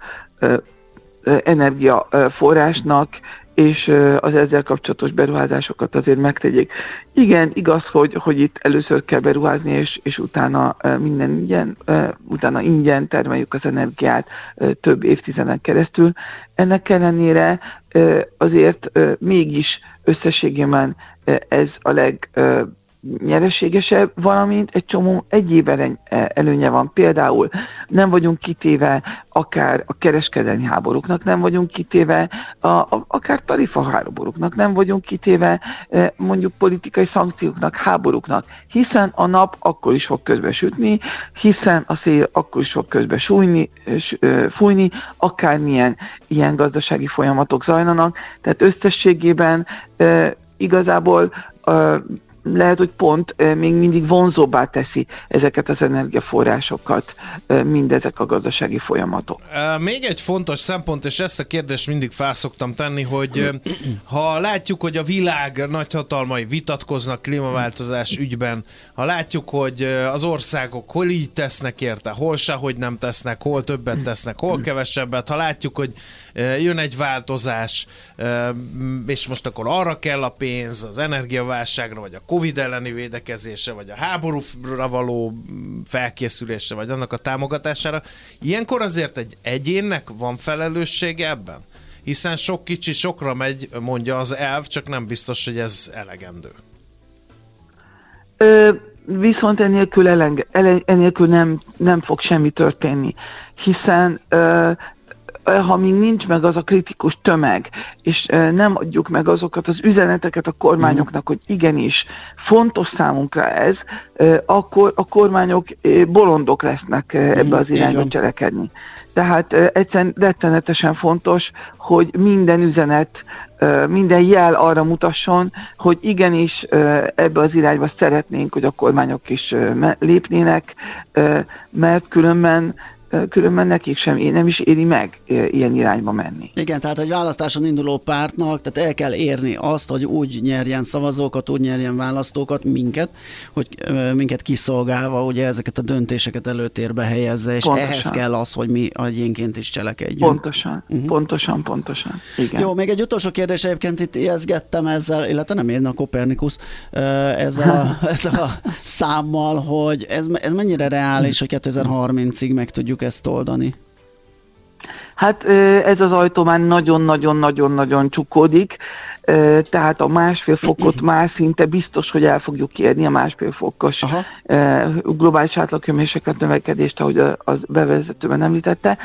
energiaforrásnak, és az ezzel kapcsolatos beruházásokat azért megtegyék. Igen, igaz, hogy itt először kell beruházni, és utána utána ingyen termeljük az energiát több évtizeden keresztül. Ennek ellenére azért mégis összességében ez a nyereségesebb, valamint egy csomó egyéb előnye van. Például nem vagyunk kitéve akár a kereskedelmi háborúknak, nem vagyunk kitéve akár tarifaháborúknak, nem vagyunk kitéve mondjuk politikai szankcióknak, háborúknak, hiszen a nap akkor is fog közbe sütni, hiszen a szél akkor is fog közbe fújni, akármilyen ilyen gazdasági folyamatok zajlanak. Tehát összességében igazából lehet, hogy pont még mindig vonzóbbá teszi ezeket az energiaforrásokat, mindezek a gazdasági folyamatok. Még egy fontos szempont, és ezt a kérdést mindig fel szoktam tenni, hogy ha látjuk, hogy a világ nagyhatalmai vitatkoznak klímaváltozás ügyben, ha látjuk, hogy az országok hol így tesznek érte, hol sehogy nem tesznek, hol többet tesznek, hol kevesebbet, ha látjuk, hogy jön egy változás, és most akkor arra kell a pénz, az energiaválságra, vagy a Covid elleni védekezésre, vagy a háborúra való felkészülésre, vagy annak a támogatására. Ilyenkor azért egy egyénnek van felelőssége ebben? Hiszen sok kicsi sokra megy, mondja az elv, csak nem biztos, hogy ez elegendő. Viszont enélkül nem fog semmi történni, hiszen ha még nincs meg az a kritikus tömeg, és nem adjuk meg azokat az üzeneteket a kormányoknak, hogy igenis fontos számunkra ez, akkor a kormányok bolondok lesznek ebbe az irányba cselekedni. Tehát egyszerűen rettenetesen fontos, hogy minden üzenet, minden jel arra mutasson, hogy igenis ebbe az irányba szeretnénk, hogy a kormányok is lépnének, mert különben nekik nem is éri meg ilyen irányba menni. Igen, tehát egy választáson induló pártnak, tehát el kell érni azt, hogy úgy nyerjen szavazókat, úgy nyerjen választókat, minket kiszolgálva, ugye ezeket a döntéseket előtérbe helyezze, és pontosan. Ehhez kell az, hogy mi egyénként is cselekedjünk. Pontosan. Igen. Jó, még egy utolsó kérdés, egyébként itt ijeszgettem ezzel, illetve nem én, a Kopernikus, ezzel a számmal, hogy ez mennyire reális, hogy 2030-ig meg tudjuk ezt oldani? Hát ez az ajtó már nagyon-nagyon csukódik, tehát a 1,5 fokot már szinte biztos, hogy el fogjuk érni, a 1,5 fokos globális átlaghőmérséklet növekedést, ahogy az bevezetőben említette.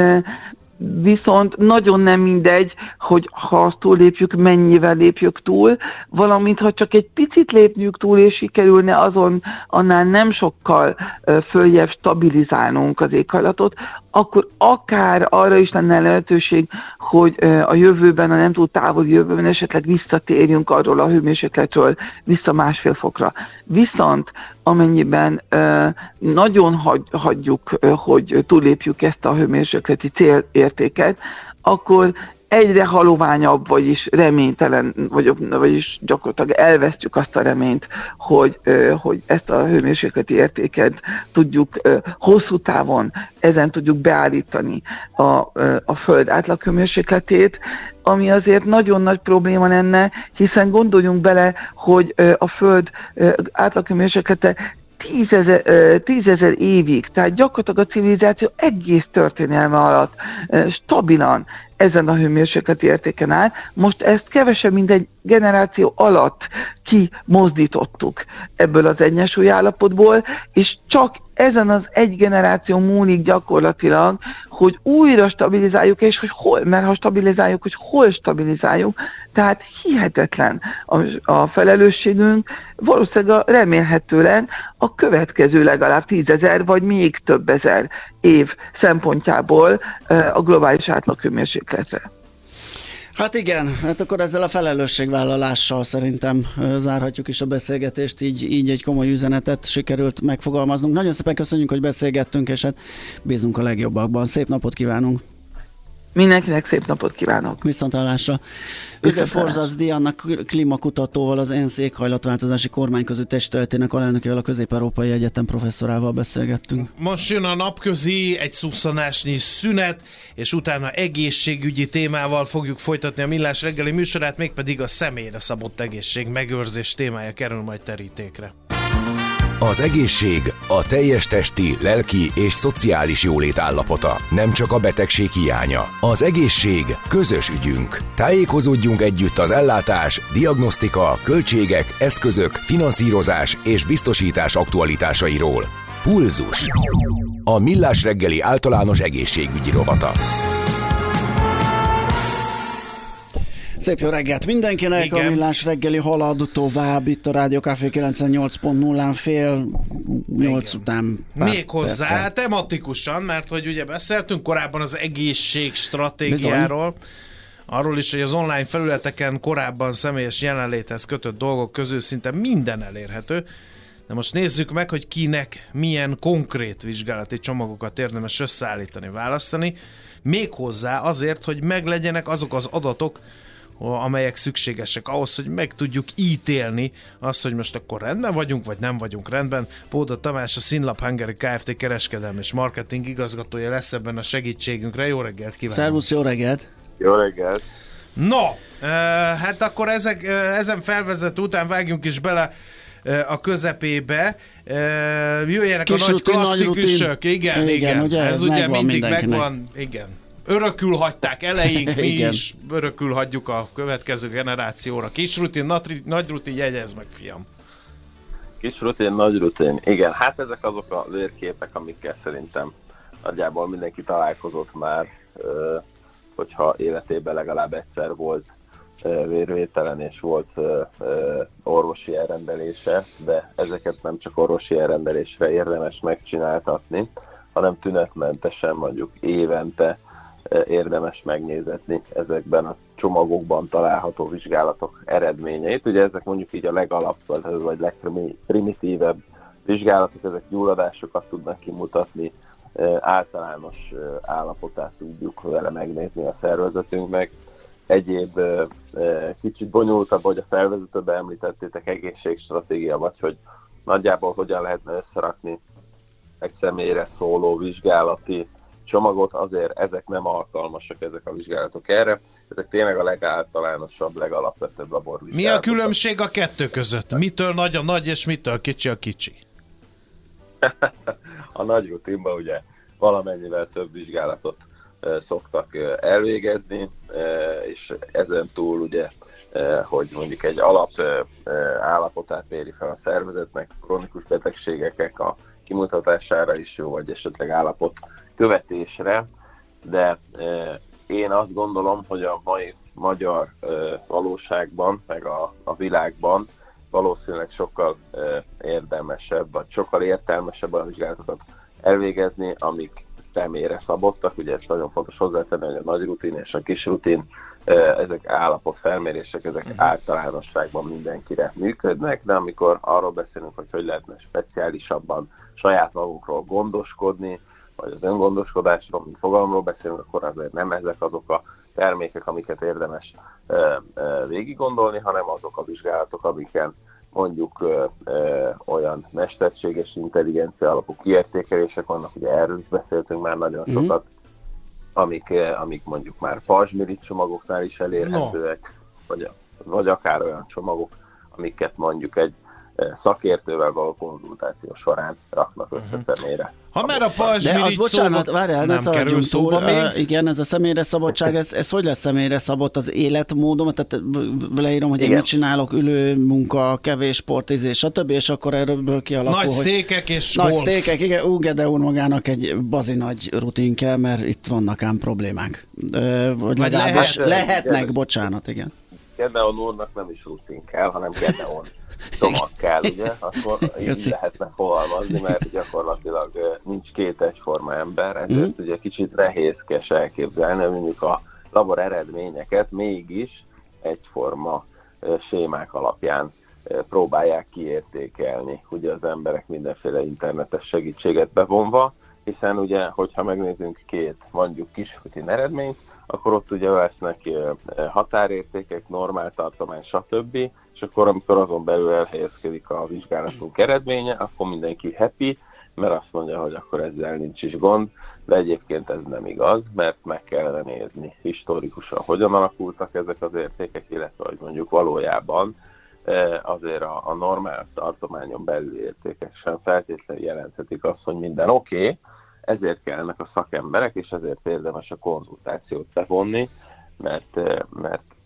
Viszont nagyon nem mindegy, hogy ha azt túllépjük, mennyivel lépjük túl, valamint ha csak egy picit lépjük túl, és sikerülne annál nem sokkal följebb stabilizálnunk az éghajlatot, akkor akár arra is lenne lehetőség, hogy a jövőben, a nem túl távoli jövőben esetleg visszatérjünk arról a hőmérsékletről vissza 1,5 fokra. Viszont amennyiben nagyon hagyjuk, hogy túllépjük ezt a hőmérsékleti célértéket, akkor egyre haloványabb, vagyis reménytelen, vagyis gyakorlatilag elvesztjük azt a reményt, hogy ezt a hőmérsékleti értéket tudjuk hosszú távon, ezen tudjuk beállítani a Föld átlaghőmérsékletét, ami azért nagyon nagy probléma lenne, hiszen gondoljunk bele, hogy a Föld átlaghőmérséklete 10.000 évig, tehát gyakorlatilag a civilizáció egész történelme alatt stabilan ezen a hőmérsékleti értéken áll. Most ezt kevesebb, mint egy generáció alatt kimozdítottuk ebből az egyensúly állapotból, és csak ezen az egy generáció múlik gyakorlatilag, hogy újra stabilizáljuk, és hogy hol, mert ha stabilizáljuk, hogy hol stabilizáljuk, tehát hihetetlen a felelősségünk, valószínűleg remélhetően a következő legalább 10.000 vagy még több ezer év szempontjából a globális átlaghőmérsékletre. Hát igen, hát akkor ezzel a felelősségvállalással szerintem zárhatjuk is a beszélgetést, így egy komoly üzenetet sikerült megfogalmaznunk. Nagyon szépen köszönjük, hogy beszélgettünk, és hát bízunk a legjobbakban. Szép napot kívánunk! Mindenkinek szép napot kívánok! Viszonthallásra! Üde Forzasz Diannak, klímakutatóval, az ENSZ éghajlatváltozási kormányközi testületének alelnökével, a Közép-Európai Egyetem professzorával beszélgettünk. Most jön a napközi, egy szusszanásnyi szünet, és utána egészségügyi témával fogjuk folytatni a Millás reggeli műsorát, mégpedig a személyre szabott egészség megőrzés témája kerül majd terítékre. Az egészség a teljes testi, lelki és szociális jólét állapota, nem csak a betegség hiánya. Az egészség közös ügyünk. Tájékozódjunk együtt az ellátás, diagnosztika, költségek, eszközök, finanszírozás és biztosítás aktualitásairól. Pulzus. A Millás reggeli általános egészségügyi rovata. Szép jó reggelt mindenkinek, igen. A Millás reggeli halad tovább itt a Rádió Café 98.0-án 7:30 után. Még hozzá tematikusan, mert hogy ugye beszéltünk korábban az egészség stratégiáról, arról is, hogy az online felületeken korábban személyes jelenléthez kötött dolgok közül szinte minden elérhető. De most nézzük meg, hogy kinek milyen konkrét vizsgálati csomagokat érdemes összeállítani, választani, méghozzá azért, hogy meglegyenek azok az adatok, amelyek szükségesek ahhoz, hogy meg tudjuk ítélni azt, hogy most akkor rendben vagyunk, vagy nem vagyunk rendben. Póda Tamás, a Synlab Hungary Kft. Kereskedelmi és marketing igazgatója lesz ebben a segítségünkre. Jó reggelt kívánok! Szervusz, jó reggelt! Jó reggelt! No, hát akkor ezen felvezető után vágjunk is bele a közepébe. Jöjjenek kis a nagy klasszikusok. Igen. Ugye, ez ugye mindig mindenkinek. megvan. Igen. Örökül hagyták eleink, mi is örökül hagyjuk a következő generációra. Kis rutin, nagy rutin, jegyezd meg, fiam. Kis rutin, nagy rutin. Igen, hát ezek azok a vérképek, amikkel szerintem nagyjából mindenki találkozott már, hogyha életében legalább egyszer volt vérvételen és volt orvosi elrendelése, de ezeket nem csak orvosi elrendelésre érdemes megcsináltatni, hanem tünetmentesen, mondjuk évente érdemes megnézetni ezekben a csomagokban található vizsgálatok eredményeit. Ugye ezek mondjuk így a legalapvetőbb vagy legprimitívebb vizsgálatok, ezek gyulladásokat tudnak kimutatni, általános állapotát tudjuk vele megnézni a szervezetünknek. Egyéb kicsit bonyolultabb, hogy a felvezetőben említettétek, egészségstratégia, vagy hogy nagyjából hogyan lehetne összerakni egy személyre szóló vizsgálati csomagot, azért ezek nem alkalmasak, ezek a vizsgálatok erre. Ezek tényleg a legáltalánosabb, legalapvetőbb laborvizsgálatok. Mi a különbség a kettő között? Mitől nagy a nagy, és mitől kicsi a kicsi? A nagy rutinban ugye valamennyivel több vizsgálatot szoktak elvégezni, és ezen túl ugye, hogy mondjuk egy alap állapotát méri fel a szervezetnek, kronikus betegségeknek a kimutatására is jó, vagy esetleg állapot követésre, de én azt gondolom, hogy a mai magyar valóságban, meg a világban valószínűleg sokkal érdemesebb, vagy sokkal értelmesebb a vizsgálatokat elvégezni, amik személyre szabottak. Ugye ez nagyon fontos hozzátenni, hogy a nagy rutin és a kis rutin, ezek állapotfelmérések, ezek általánosságban mindenkire működnek, de amikor arról beszélünk, hogy lehetne speciálisabban saját magunkról gondoskodni, vagy az öngondoskodásról, mint fogalomról beszélünk, akkor azért nem ezek azok a termékek, amiket érdemes végig gondolni, hanem azok a vizsgálatok, amiken mondjuk olyan mesterséges intelligencia alapú kiértékelések vannak, ugye erről is beszéltünk már nagyon sokat, amik mondjuk már pajzsmirigy csomagoknál is elérhetőek, vagy akár olyan csomagok, amiket mondjuk egy szakértővel való konzultáció során raknak össze személyre. Ha már a pajzsmirigy nem kerül szóba még. Igen, ez a személyre szabadság, ez hogy lesz személyre szabott az életmódom? Tehát leírom, hogy én mit csinálok, ülő munka, kevés sportizés, stb. És akkor erről kialakul, nagy sztékek és nagy sztékek, igen, Gede úr magának egy bazi nagy rutin kell, mert itt vannak ám problémák. Vagy lehetnek, bocsánat, igen. Gedeon úrnak nem is rutin kell, hanem Gedeon csomag kell, ugye? Akkor így lehetne fogalmazni, mert gyakorlatilag nincs két egyforma ember, ezért ugye kicsit nehézkes elképzelni, mondjuk a labor eredményeket mégis egyforma sémák alapján próbálják kiértékelni, ugye az emberek mindenféle internetes segítséget bevonva, hiszen ugye, hogyha megnézzünk két mondjuk kis rutin eredményt, akkor ott ugye lesznek határértékek, normál tartomány, stb. És akkor, amikor azon belül elhelyezkedik a vizsgálatunk eredménye, akkor mindenki happy, mert azt mondja, hogy akkor ezzel nincs is gond, de egyébként ez nem igaz, mert meg kellene nézni historikusan, hogyan alakultak ezek az értékek, illetve hogy mondjuk valójában azért a normál tartományon belüli értékek sem feltétlenül jelenthetik azt, hogy minden oké, ezért kellnek a szakemberek, és ezért érdemes a konzultációt bevonni, mert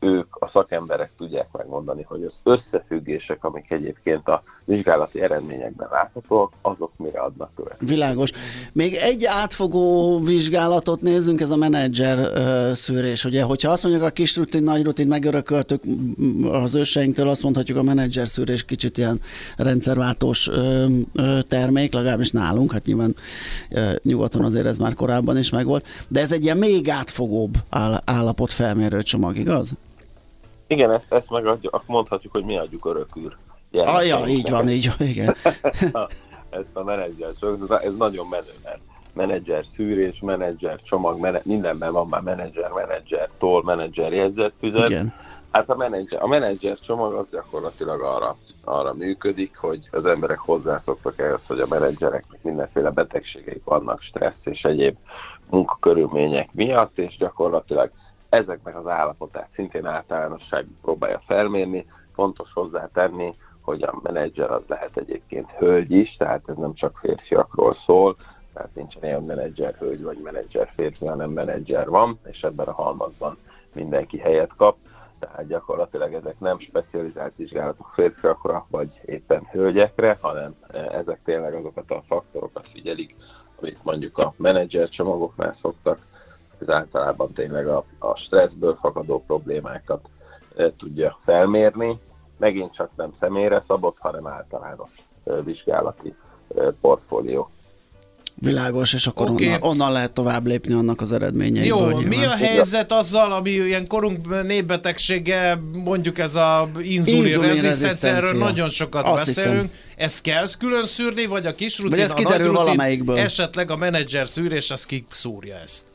ők, a szakemberek tudják megmondani, hogy az összefüggések, amik egyébként a vizsgálati eredményekben láthatók, azok mire adnak követ. Világos. Még egy átfogó vizsgálatot nézzünk, ez a menedzser szűrés. Ugye, hogyha azt mondjuk a kis rutin, nagy rutin megörököltük az őseinktől, azt mondhatjuk, a menedzser szűrés kicsit ilyen rendszerváltós termék, legalábbis nálunk, hát nyilván nyugaton azért ez már korábban is megvolt, de ez egy ilyen még átfogóbb állapot felmérő csomag, igaz? Igen, ezt mondhatjuk, hogy mi adjuk örökül. Ja, így van, igen. Ezt a menedzser, ez nagyon menő, mert menedzser szűrés, menedzser csomag, mindenben van már menedzsertól, menedzser jegyzetfüzet. Igen. Hát a menedzser csomag az gyakorlatilag arra működik, hogy az emberek hozzászoktak ehhez, hogy a menedzsereknek mindenféle betegségeik vannak, stressz és egyéb munkakörülmények miatt, és gyakorlatilag ezeknek az állapotát szintén általánosságban próbálja felmérni. Fontos hozzátenni, hogy a menedzser az lehet egyébként hölgy is, tehát ez nem csak férfiakról szól, tehát nincsen ilyen menedzser hölgy vagy menedzser férfi, hanem menedzser van, és ebben a halmazban mindenki helyet kap. Tehát gyakorlatilag ezek nem specializált vizsgálatok férfiakra, vagy éppen hölgyekre, hanem ezek tényleg azokat a faktorokat figyelik, amit mondjuk a menedzser csomagoknál szoktak, ez általában tényleg a stresszből fakadó problémákat tudja felmérni. Megint csak nem személyre szabott, hanem általános vizsgálati portfólió. Világos, és akkor onnan lehet tovább lépni annak az eredményeiből. Jó, mi a helyzet azzal, ami ilyen korunk népbetegsége, mondjuk ez a inzulinrezisztencia, erről nagyon sokat beszélünk. Ezt kell külön szűrni, vagy a kis rutin, a nagy rutin, esetleg a menedzser szűrés, az kiszúrja ezt?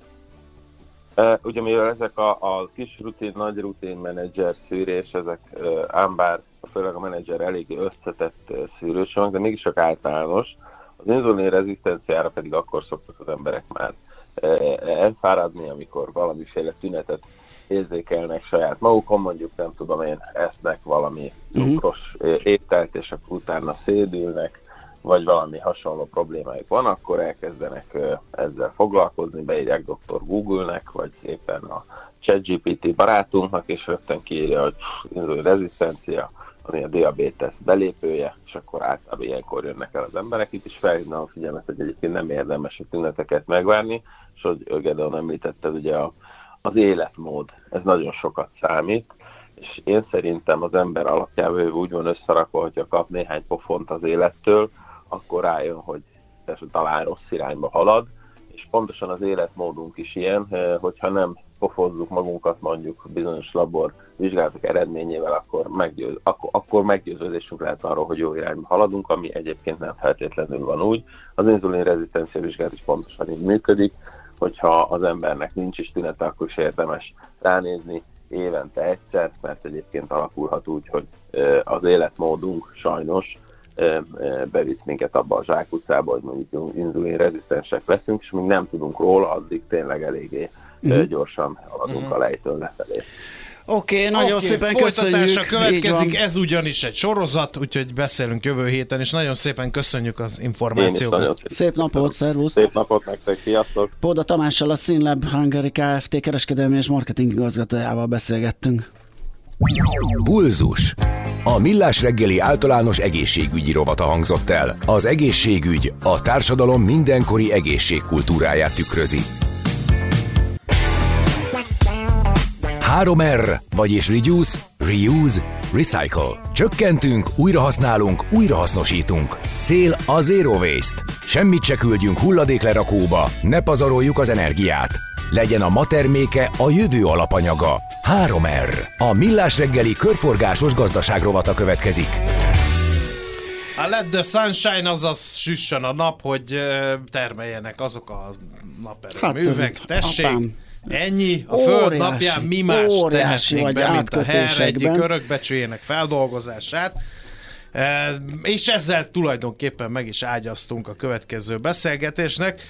Ugye mivel ezek a kis rutin, nagy rutin menedzser szűrés, ezek ám bár főleg a menedzser eléggé összetett szűrőcsomag, de mégis csak általános. Az inzulin rezisztenciára pedig akkor szoktak az emberek már elfáradni, amikor valamiféle tünetet érzékelnek saját magukon, mondjuk nem tudom én, esznek valami cukros ételt, és akkor utána szédülnek, vagy valami hasonló problémájuk van, akkor elkezdenek ezzel foglalkozni, beírják Dr. Google-nek, vagy éppen a ChatGPT barátunknak, és rögtön kiírja, hogy inzulin rezisztencia, ami a diabétesz belépője, és akkor általában ilyenkor jönnek el az emberek. Itt is felhívnám a figyelmet, hogy egyébként nem érdemes a tüneteket megvárni, és hogy Gedeon említetted, ugye az életmód, ez nagyon sokat számít, és én szerintem az ember alapjában úgy van összerakva, hogyha kap néhány pofont az élettől, akkor rájön, hogy talán rossz irányba halad, és pontosan az életmódunk is ilyen, hogyha nem pofozzuk magunkat mondjuk bizonyos labor vizsgálatok eredményével, akkor meggyőződésünk lehet arról, hogy jó irányba haladunk, ami egyébként nem feltétlenül van úgy. Az inzulin rezisztencia vizsgálat is pontosan így működik, hogyha az embernek nincs is tünete, akkor is érdemes ránézni évente egyszer, mert egyébként alakulhat úgy, hogy az életmódunk sajnos bevisz minket abba a zsákutcába, hogy mondjuk inzulinrezisztensek leszünk, és még nem tudunk róla, addig tényleg eléggé gyorsan haladunk a lejtőn lefelé. Oké, nagyon szépen köszönjük. Folytatása következik, ez ugyanis egy sorozat, úgyhogy beszélünk jövő héten, és nagyon szépen köszönjük az információkat. Szép napot, szervusz! Szép napot nektek, sziasztok! Póda Tamással, a Synlab Hungary Kft. Kereskedelmi és marketing igazgatójával beszélgettünk. Pulzus. A Millás reggeli általános egészségügyi rovata hangzott el. Az egészségügy a társadalom mindenkori egészségkultúráját tükrözi. 3R, vagyis Reduce, Reuse, Recycle. Csökkentünk, újrahasználunk, újrahasznosítunk. Cél a Zero Waste. Semmit se küldjünk hulladéklerakóba, ne pazaroljuk az energiát. Legyen a ma terméke a jövő alapanyaga. 3R. A Millás reggeli körforgásos gazdaságrovata következik. A let the sunshine, azaz süssön a nap, hogy termeljenek azok a naperőművek. Tessék! Apám. Ennyi, a Föld napján mi más tehetnénk be, mint a HER egyik örökbecsőjének feldolgozását. És ezzel tulajdonképpen meg is ágyaztunk a következő beszélgetésnek.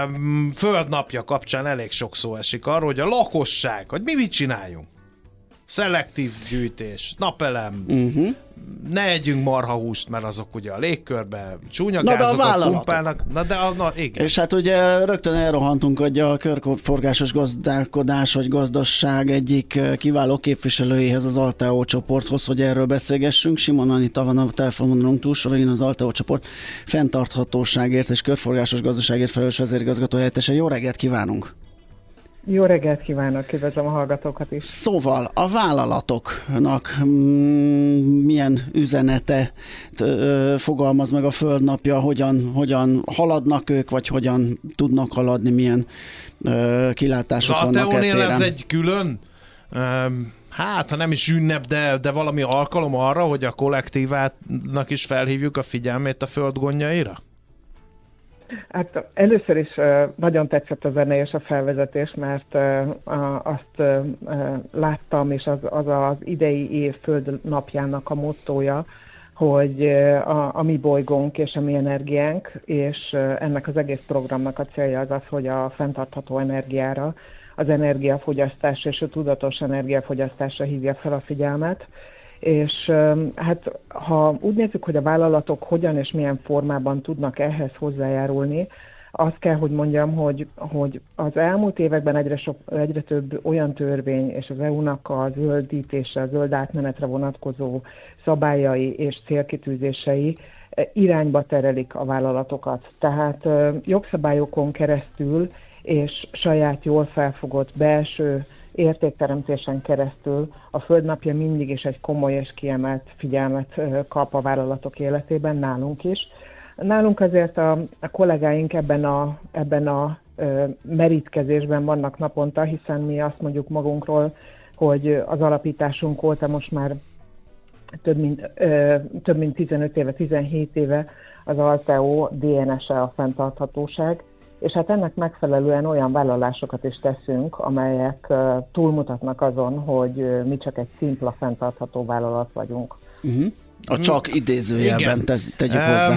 Föld napja kapcsán elég sok szó esik arról, hogy a lakosság, hogy mi mit csináljunk. szelektív gyűjtés, napelem, ne együnk marhahúst, mert azok ugye a légkörbe csúnya gázokat pumpálnak. Igen. És hát ugye rögtön elrohantunk, hogy a körforgásos gazdálkodás vagy gazdaság egyik kiváló képviselőjéhez, az Alteo csoporthoz, hogy erről beszélgessünk. Simon Anita van a telefonvonalunk túlsó, az Alteo csoport fenntarthatóságért és körforgásos gazdaságért felelős vezérigazgató helyettese. Jó reggelt kívánunk! Jó reggelt kívánok, üdvözlöm a hallgatókat is. Szóval a vállalatoknak milyen üzenete fogalmaz meg a Földnapja, hogyan haladnak ők, vagy hogyan tudnak haladni, milyen kilátások vannak e téren? Az ez egy külön, hát ha nem is ünnep, de valami alkalom arra, hogy a kollektívának is felhívjuk a figyelmét a Föld gondjaira? Hát először is nagyon tetszett a zene és a felvezetés, mert azt láttam, és az idei év Föld napjának a mottója, hogy a mi bolygónk és a mi energiánk, és ennek az egész programnak a célja az, hogy a fenntartható energiára, az energiafogyasztásra és a tudatos energiafogyasztásra hívja fel a figyelmet. És hát ha úgy nézzük, hogy a vállalatok hogyan és milyen formában tudnak ehhez hozzájárulni, azt kell, hogy mondjam, hogy az elmúlt években egyre több olyan törvény és az EU-nak a zöldítésre, a zöld átmenetre vonatkozó szabályai és célkitűzései irányba terelik a vállalatokat. Tehát jogszabályokon keresztül és saját jól felfogott belső értékteremtésen keresztül a Földnapja mindig is egy komoly és kiemelt figyelmet kap a vállalatok életében, nálunk is. Nálunk azért a kollégáink ebben a merítkezésben vannak naponta, hiszen mi azt mondjuk magunkról, hogy az alapításunk óta most már több mint 15 éve, 17 éve az Alteo DNS-e a fenntarthatóság, és hát ennek megfelelően olyan vállalásokat is teszünk, amelyek túlmutatnak azon, hogy mi csak egy szimpla fenntartható vállalat vagyunk. A csak idézőjelben tegyük hozzá.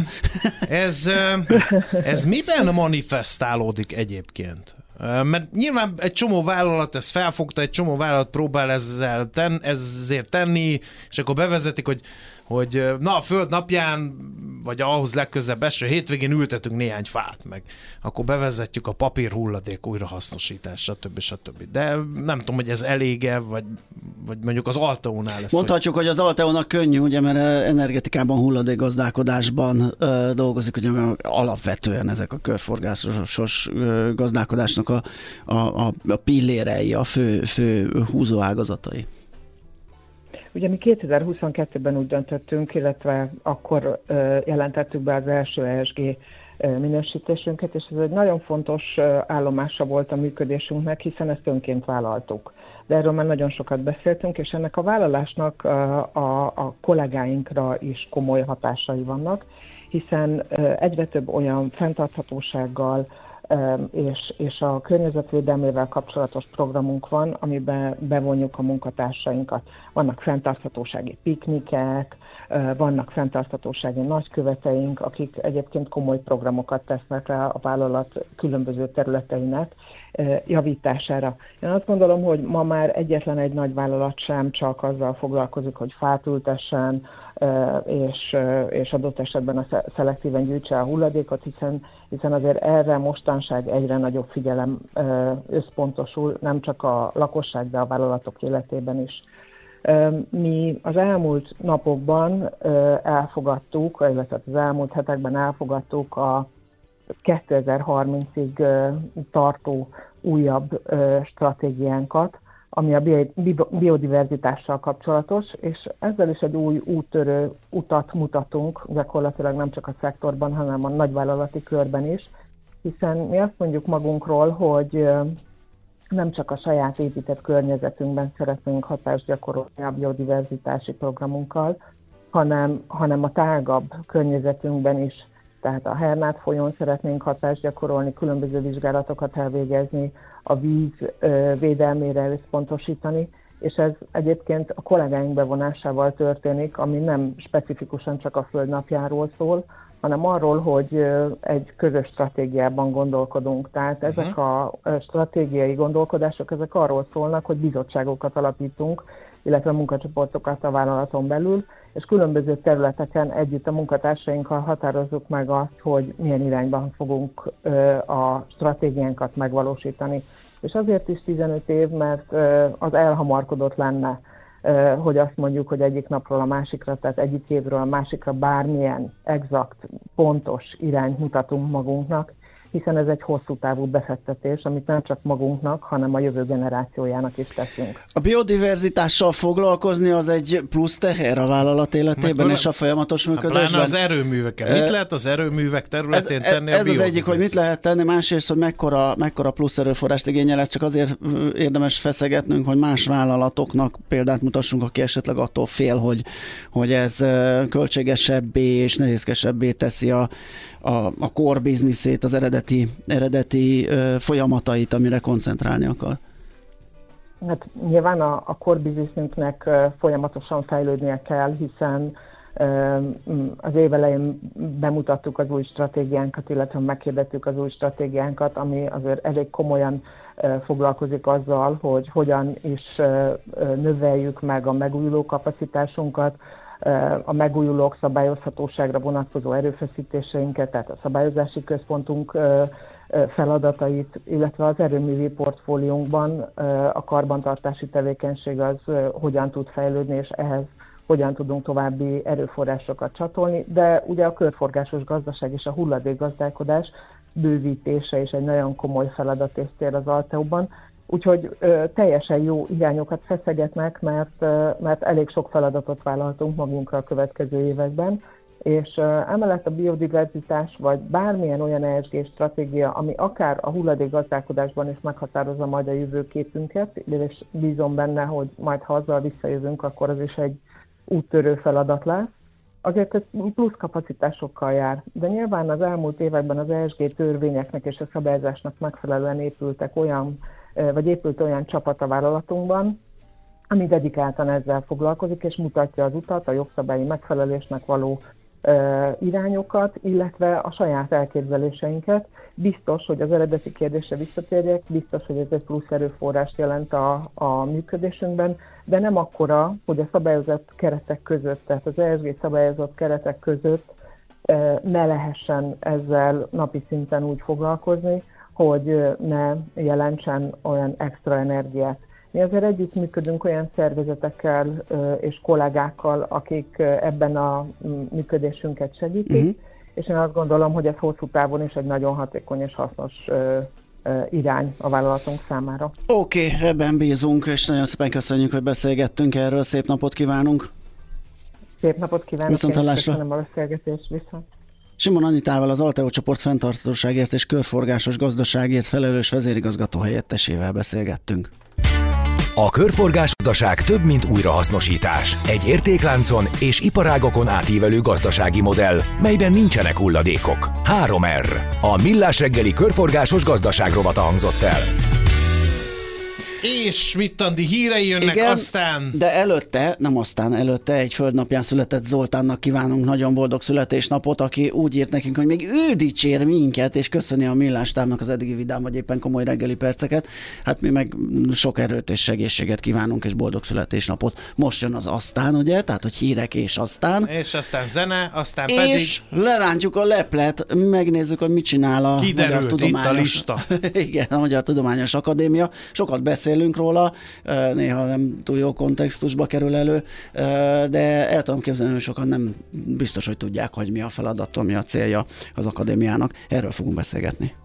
Ez miben manifestálódik egyébként? Mert nyilván egy csomó vállalat ezt felfogta, egy csomó vállalat próbál ezért tenni, és akkor bevezetik, hogy na a Föld napján, vagy ahhoz legközebb eső hétvégén ültetünk néhány fát, meg akkor bevezetjük a papírhulladék újrahasznosítás, stb. De nem tudom, hogy ez elége, vagy mondjuk az Alteónál lesz. Mondhatjuk, hogy az Alteónak könnyű, ugye, mert energetikában, hulladékgazdálkodásban dolgozik, ugye alapvetően ezek a körforgásos gazdálkodásnak a pillérei, a fő húzóágazatai. Ugye mi 2022-ben úgy döntöttünk, illetve akkor jelentettük be az első ESG minősítésünket, és ez egy nagyon fontos állomása volt a működésünknek, hiszen ezt önként vállaltuk. De erről már nagyon sokat beszéltünk, és ennek a vállalásnak a kollégáinkra is komoly hatásai vannak, hiszen egyre több olyan fenntarthatósággal és a környezetvédelmével kapcsolatos programunk van, amiben bevonjuk a munkatársainkat. Vannak fenntarthatósági piknikek, vannak fenntarthatósági nagyköveteink, akik egyébként komoly programokat tesznek rá a vállalat különböző területeinek javítására. Én azt gondolom, hogy ma már egyetlen egy nagy vállalat sem csak azzal foglalkozik, hogy fát ültessen, és adott esetben a szelektíven gyűjtse a hulladékot, hiszen azért erre mostanság egyre nagyobb figyelem összpontosul, nem csak a lakosság, de a vállalatok életében is. Mi az elmúlt napokban elfogadtuk, illetve az elmúlt hetekben elfogadtuk a 2030-ig tartó újabb stratégiánkat, ami a biodiverzitással kapcsolatos, és ezzel is egy új úttörő utat mutatunk, gyakorlatilag nem csak a szektorban, hanem a nagyvállalati körben is, hiszen mi azt mondjuk magunkról, hogy nem csak a saját épített környezetünkben szeretnénk hatást gyakorolni a biodiverzitási programunkkal, hanem a tágabb környezetünkben is. Tehát a Hernát folyón szeretnénk hatást gyakorolni, különböző vizsgálatokat elvégezni, a víz védelmére összpontosítani, és ez egyébként a kollégáink bevonásával történik, ami nem specifikusan csak a Földnapjáról szól, hanem arról, hogy egy közös stratégiában gondolkodunk. Tehát ezek a stratégiai gondolkodások, ezek arról szólnak, hogy bizottságokat alapítunk, illetve munkacsoportokat a vállalaton belül, és különböző területeken együtt a munkatársainkkal határozzuk meg azt, hogy milyen irányban fogunk a stratégiánkat megvalósítani. És azért is 15 év, mert az elhamarkodott lenne, hogy azt mondjuk, hogy egyik napról a másikra, tehát egyik évről a másikra bármilyen exakt, pontos irányt mutatunk magunknak, hiszen ez egy hosszú távú befektetés, amit nem csak magunknak, hanem a jövő generációjának is teszünk. A biodiverzitással foglalkozni az egy plusz teher a vállalat életében és a folyamatos működésben. Pláne az erőműveken. Mit lehet az erőművek területén tenni ez az egyik, hogy mit lehet tenni, másrészt, hogy mekkora plusz erőforrást igényel, ez csak azért érdemes feszegetnünk, hogy más vállalatoknak példát mutassunk, aki esetleg attól fél, hogy ez költségesebbé és nehézkesebbé teszi a core business-ét, az eredeti folyamatait, amire koncentrálni akar. Hát nyilván a core businessünknek folyamatosan fejlődnie kell, hiszen az év elején bemutattuk az új stratégiánkat, illetve meghirdettük az új stratégiánkat, ami azért elég komolyan foglalkozik azzal, hogy hogyan is növeljük meg a megújuló kapacitásunkat, a megújulók szabályozhatóságra vonatkozó erőfeszítéseinket, tehát a szabályozási központunk feladatait, illetve az erőművi portfóliónkban a karbantartási tevékenység az hogyan tud fejlődni, és ehhez hogyan tudunk további erőforrásokat csatolni, de ugye a körforgásos gazdaság és a hulladékgazdálkodás bővítése is egy nagyon komoly feladat és cél az Alteo-ban. Úgyhogy teljesen jó irányokat feszegetnek, mert elég sok feladatot vállaltunk magunkra a következő években, és emellett a biodiverzitás, vagy bármilyen olyan ESG stratégia, ami akár a hulladékgazdálkodásban is meghatározza majd a jövőképünket, és bízom benne, hogy majd ha azzal visszajövünk, akkor az is egy úttörő feladat lesz. Azért ez plusz kapacitásokkal jár, de nyilván az elmúlt években az ESG törvényeknek és a szabályozásnak megfelelően épült olyan csapat a vállalatunkban, ami dedikáltan ezzel foglalkozik, és mutatja az utat, a jogszabályi megfelelésnek való irányokat, illetve a saját elképzeléseinket. Biztos, hogy az eredeti kérdésre visszatérjek, biztos, hogy ez egy plusz erőforrást jelent a működésünkben, de nem akkora, hogy a szabályozott keretek között, tehát az ESG szabályozott keretek között ne lehessen ezzel napi szinten úgy foglalkozni, hogy ne jelentsen olyan extra energiát. Mi azért együttműködünk olyan szervezetekkel és kollégákkal, akik ebben a működésünket segítik, és én azt gondolom, hogy ez hosszú távon is egy nagyon hatékony és hasznos irány a vállalatunk számára. Oké, ebben bízunk, és nagyon szépen köszönjük, hogy beszélgettünk erről. Szép napot kívánunk! Szép napot kívánok! Viszonthallásra! Köszönöm a beszélgetést, viszont! Simon Anitával, az Alteo csoport fenntarthatóságért és körforgásos gazdaságért felelős vezérigazgató helyettesével beszélgettünk. A körforgásos gazdaság több, mint újrahasznosítás. Egy értékláncon és iparágokon átívelő gazdasági modell, melyben nincsenek hulladékok. 3R. A Millás reggeli körforgásos gazdaság rovata hangzott el. És Schmidt-Andi hírei jönnek. Igen, aztán... de előtte egy földnapján született Zoltánnak kívánunk nagyon boldog születésnapot, aki úgy írt nekünk, hogy még ő dicsér minket, és köszöni a Millás tábnak az eddigi vidám, vagy éppen komoly reggeli perceket. Hát mi meg sok erőt és segítséget kívánunk, és boldog születésnapot. Most jön az aztán, ugye? Tehát, hogy hírek és aztán. És aztán zene, aztán és pedig... És lerántjuk a leplet, megnézzük, hogy mit csinál a Magyar Tudományos... itt a lista. Igen, a Magyar Tudományos Akadémia. Sokat beszélünk róla, néha nem túl jó kontextusba kerül elő, de el tudom képzelni, hogy sokan nem biztos, hogy tudják, hogy mi a feladata, mi a célja az akadémiának. Erről fogunk beszélgetni.